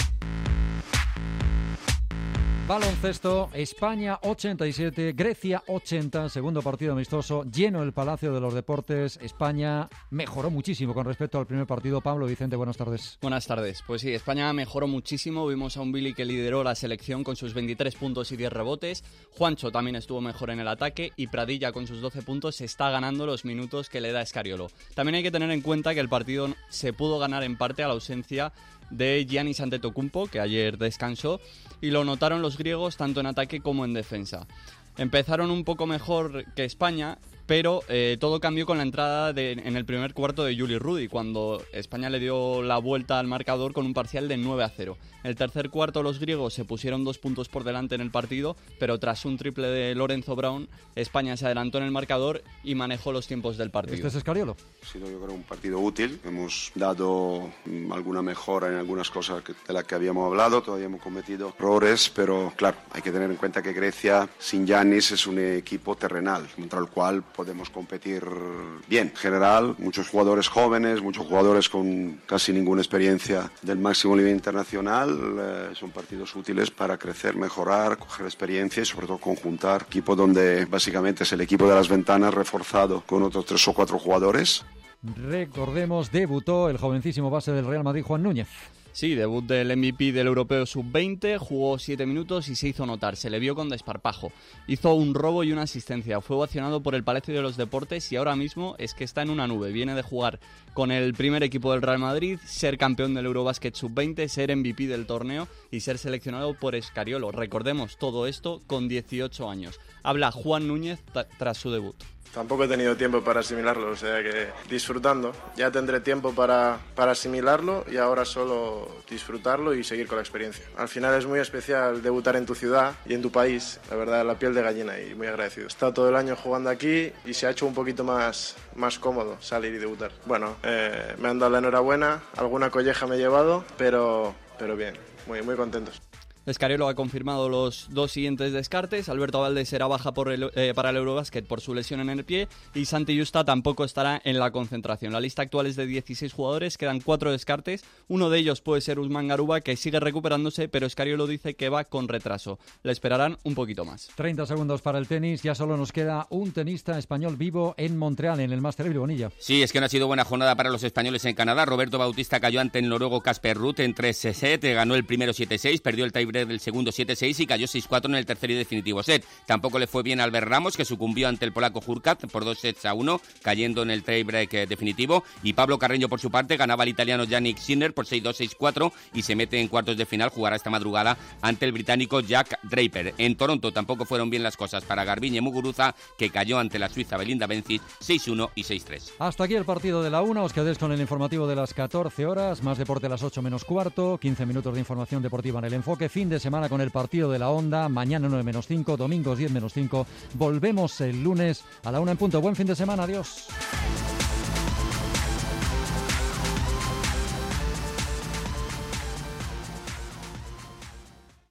Baloncesto, España ochenta y siete, Grecia ochenta, segundo partido amistoso, lleno el Palacio de los Deportes. España mejoró muchísimo con respecto al primer partido. Pablo Vicente, buenas tardes. Buenas tardes. Pues sí, España mejoró muchísimo. Vimos a un Billy que lideró la selección con sus veintitrés puntos y diez rebotes. Juancho también estuvo mejor en el ataque y Pradilla con sus doce puntos se está ganando los minutos que le da Escariolo. También hay que tener en cuenta que el partido se pudo ganar en parte a la ausencia de Giannis Antetokounmpo, que ayer descansó, y lo notaron los griegos tanto en ataque como en defensa. Empezaron un poco mejor que España, pero eh, todo cambió con la entrada de, en el primer cuarto de Juli Rudy, cuando España le dio la vuelta al marcador con un parcial de nueve a cero. En el tercer cuarto los griegos se pusieron dos puntos por delante en el partido, pero tras un triple de Lorenzo Brown, España se adelantó en el marcador y manejó los tiempos del partido. ¿Este es Escariolo? Ha sido, yo creo, un partido útil. Hemos dado mm, alguna mejora en algunas cosas que, de las que habíamos hablado. Todavía hemos cometido errores, pero claro, hay que tener en cuenta que Grecia sin Giannis es un equipo terrenal, contra el cual podemos competir bien. En general, muchos jugadores jóvenes, muchos jugadores con casi ninguna experiencia del máximo nivel internacional. Eh, son partidos útiles para crecer, mejorar, coger experiencia y sobre todo conjuntar. Equipo donde básicamente es el equipo de las ventanas reforzado con otros tres o cuatro jugadores. Recordemos, debutó el jovencísimo base del Real Madrid, Juan Núñez. Sí, debut del M V P del Europeo sub veinte, jugó siete minutos y se hizo notar, se le vio con desparpajo. Hizo un robo y una asistencia, fue ovacionado por el Palacio de los Deportes y ahora mismo es que está en una nube. Viene de jugar con el primer equipo del Real Madrid, ser campeón del Eurobasket sub veinte, ser M V P del torneo y ser seleccionado por Escariolo. Recordemos todo esto con dieciocho años. Habla Juan Núñez tras su debut. Tampoco he tenido tiempo para asimilarlo, o sea que disfrutando. Ya tendré tiempo para, para asimilarlo y ahora solo disfrutarlo y seguir con la experiencia. Al final es muy especial debutar en tu ciudad y en tu país, la verdad, la piel de gallina y muy agradecido. He estado todo el año jugando aquí y se ha hecho un poquito más, más cómodo salir y debutar. Bueno, eh, me han dado la enhorabuena, alguna colleja me he llevado, pero, pero bien, muy, muy contentos. Escariolo ha confirmado los dos siguientes descartes. Alberto Valdés será baja por el, eh, para el Eurobasket por su lesión en el pie y Santi Justa tampoco estará en la concentración. La lista actual es de dieciséis jugadores, quedan cuatro descartes. Uno de ellos puede ser Usman Garuba, que sigue recuperándose, pero Escariolo dice que va con retraso. Le esperarán un poquito más. treinta segundos para el tenis. Ya solo nos queda un tenista español vivo en Montreal, en el Master Evil Bonilla. Sí, es que no ha sido buena jornada para los españoles en Canadá. Roberto Bautista cayó ante el noruego Casper Ruud en tres sets, ganó el primero siete seis, perdió el tiebreak del segundo siete seis y cayó seis cuatro en el tercer y definitivo set. Tampoco le fue bien a Albert Ramos, que sucumbió ante el polaco Hurkacz por dos sets a uno, cayendo en el tiebreak definitivo. Y Pablo Carreño, por su parte, ganaba al italiano Yannick Sinner por seis dos seis cuatro y se mete en cuartos de final. Jugará esta madrugada ante el británico Jack Draper. En Toronto tampoco fueron bien las cosas para Garbiñe Muguruza, que cayó ante la suiza Belinda Bencic seis uno y seis tres. Hasta aquí el partido de la una. Os quedéis con el informativo de las catorce horas. Más deporte a las ocho menos cuarto. quince minutos de información deportiva en el enfoque. Fin de semana con el partido de la Onda. Mañana nueve menos cinco. Domingos diez menos cinco. Volvemos el lunes a la una en punto. Buen fin de semana. Adiós.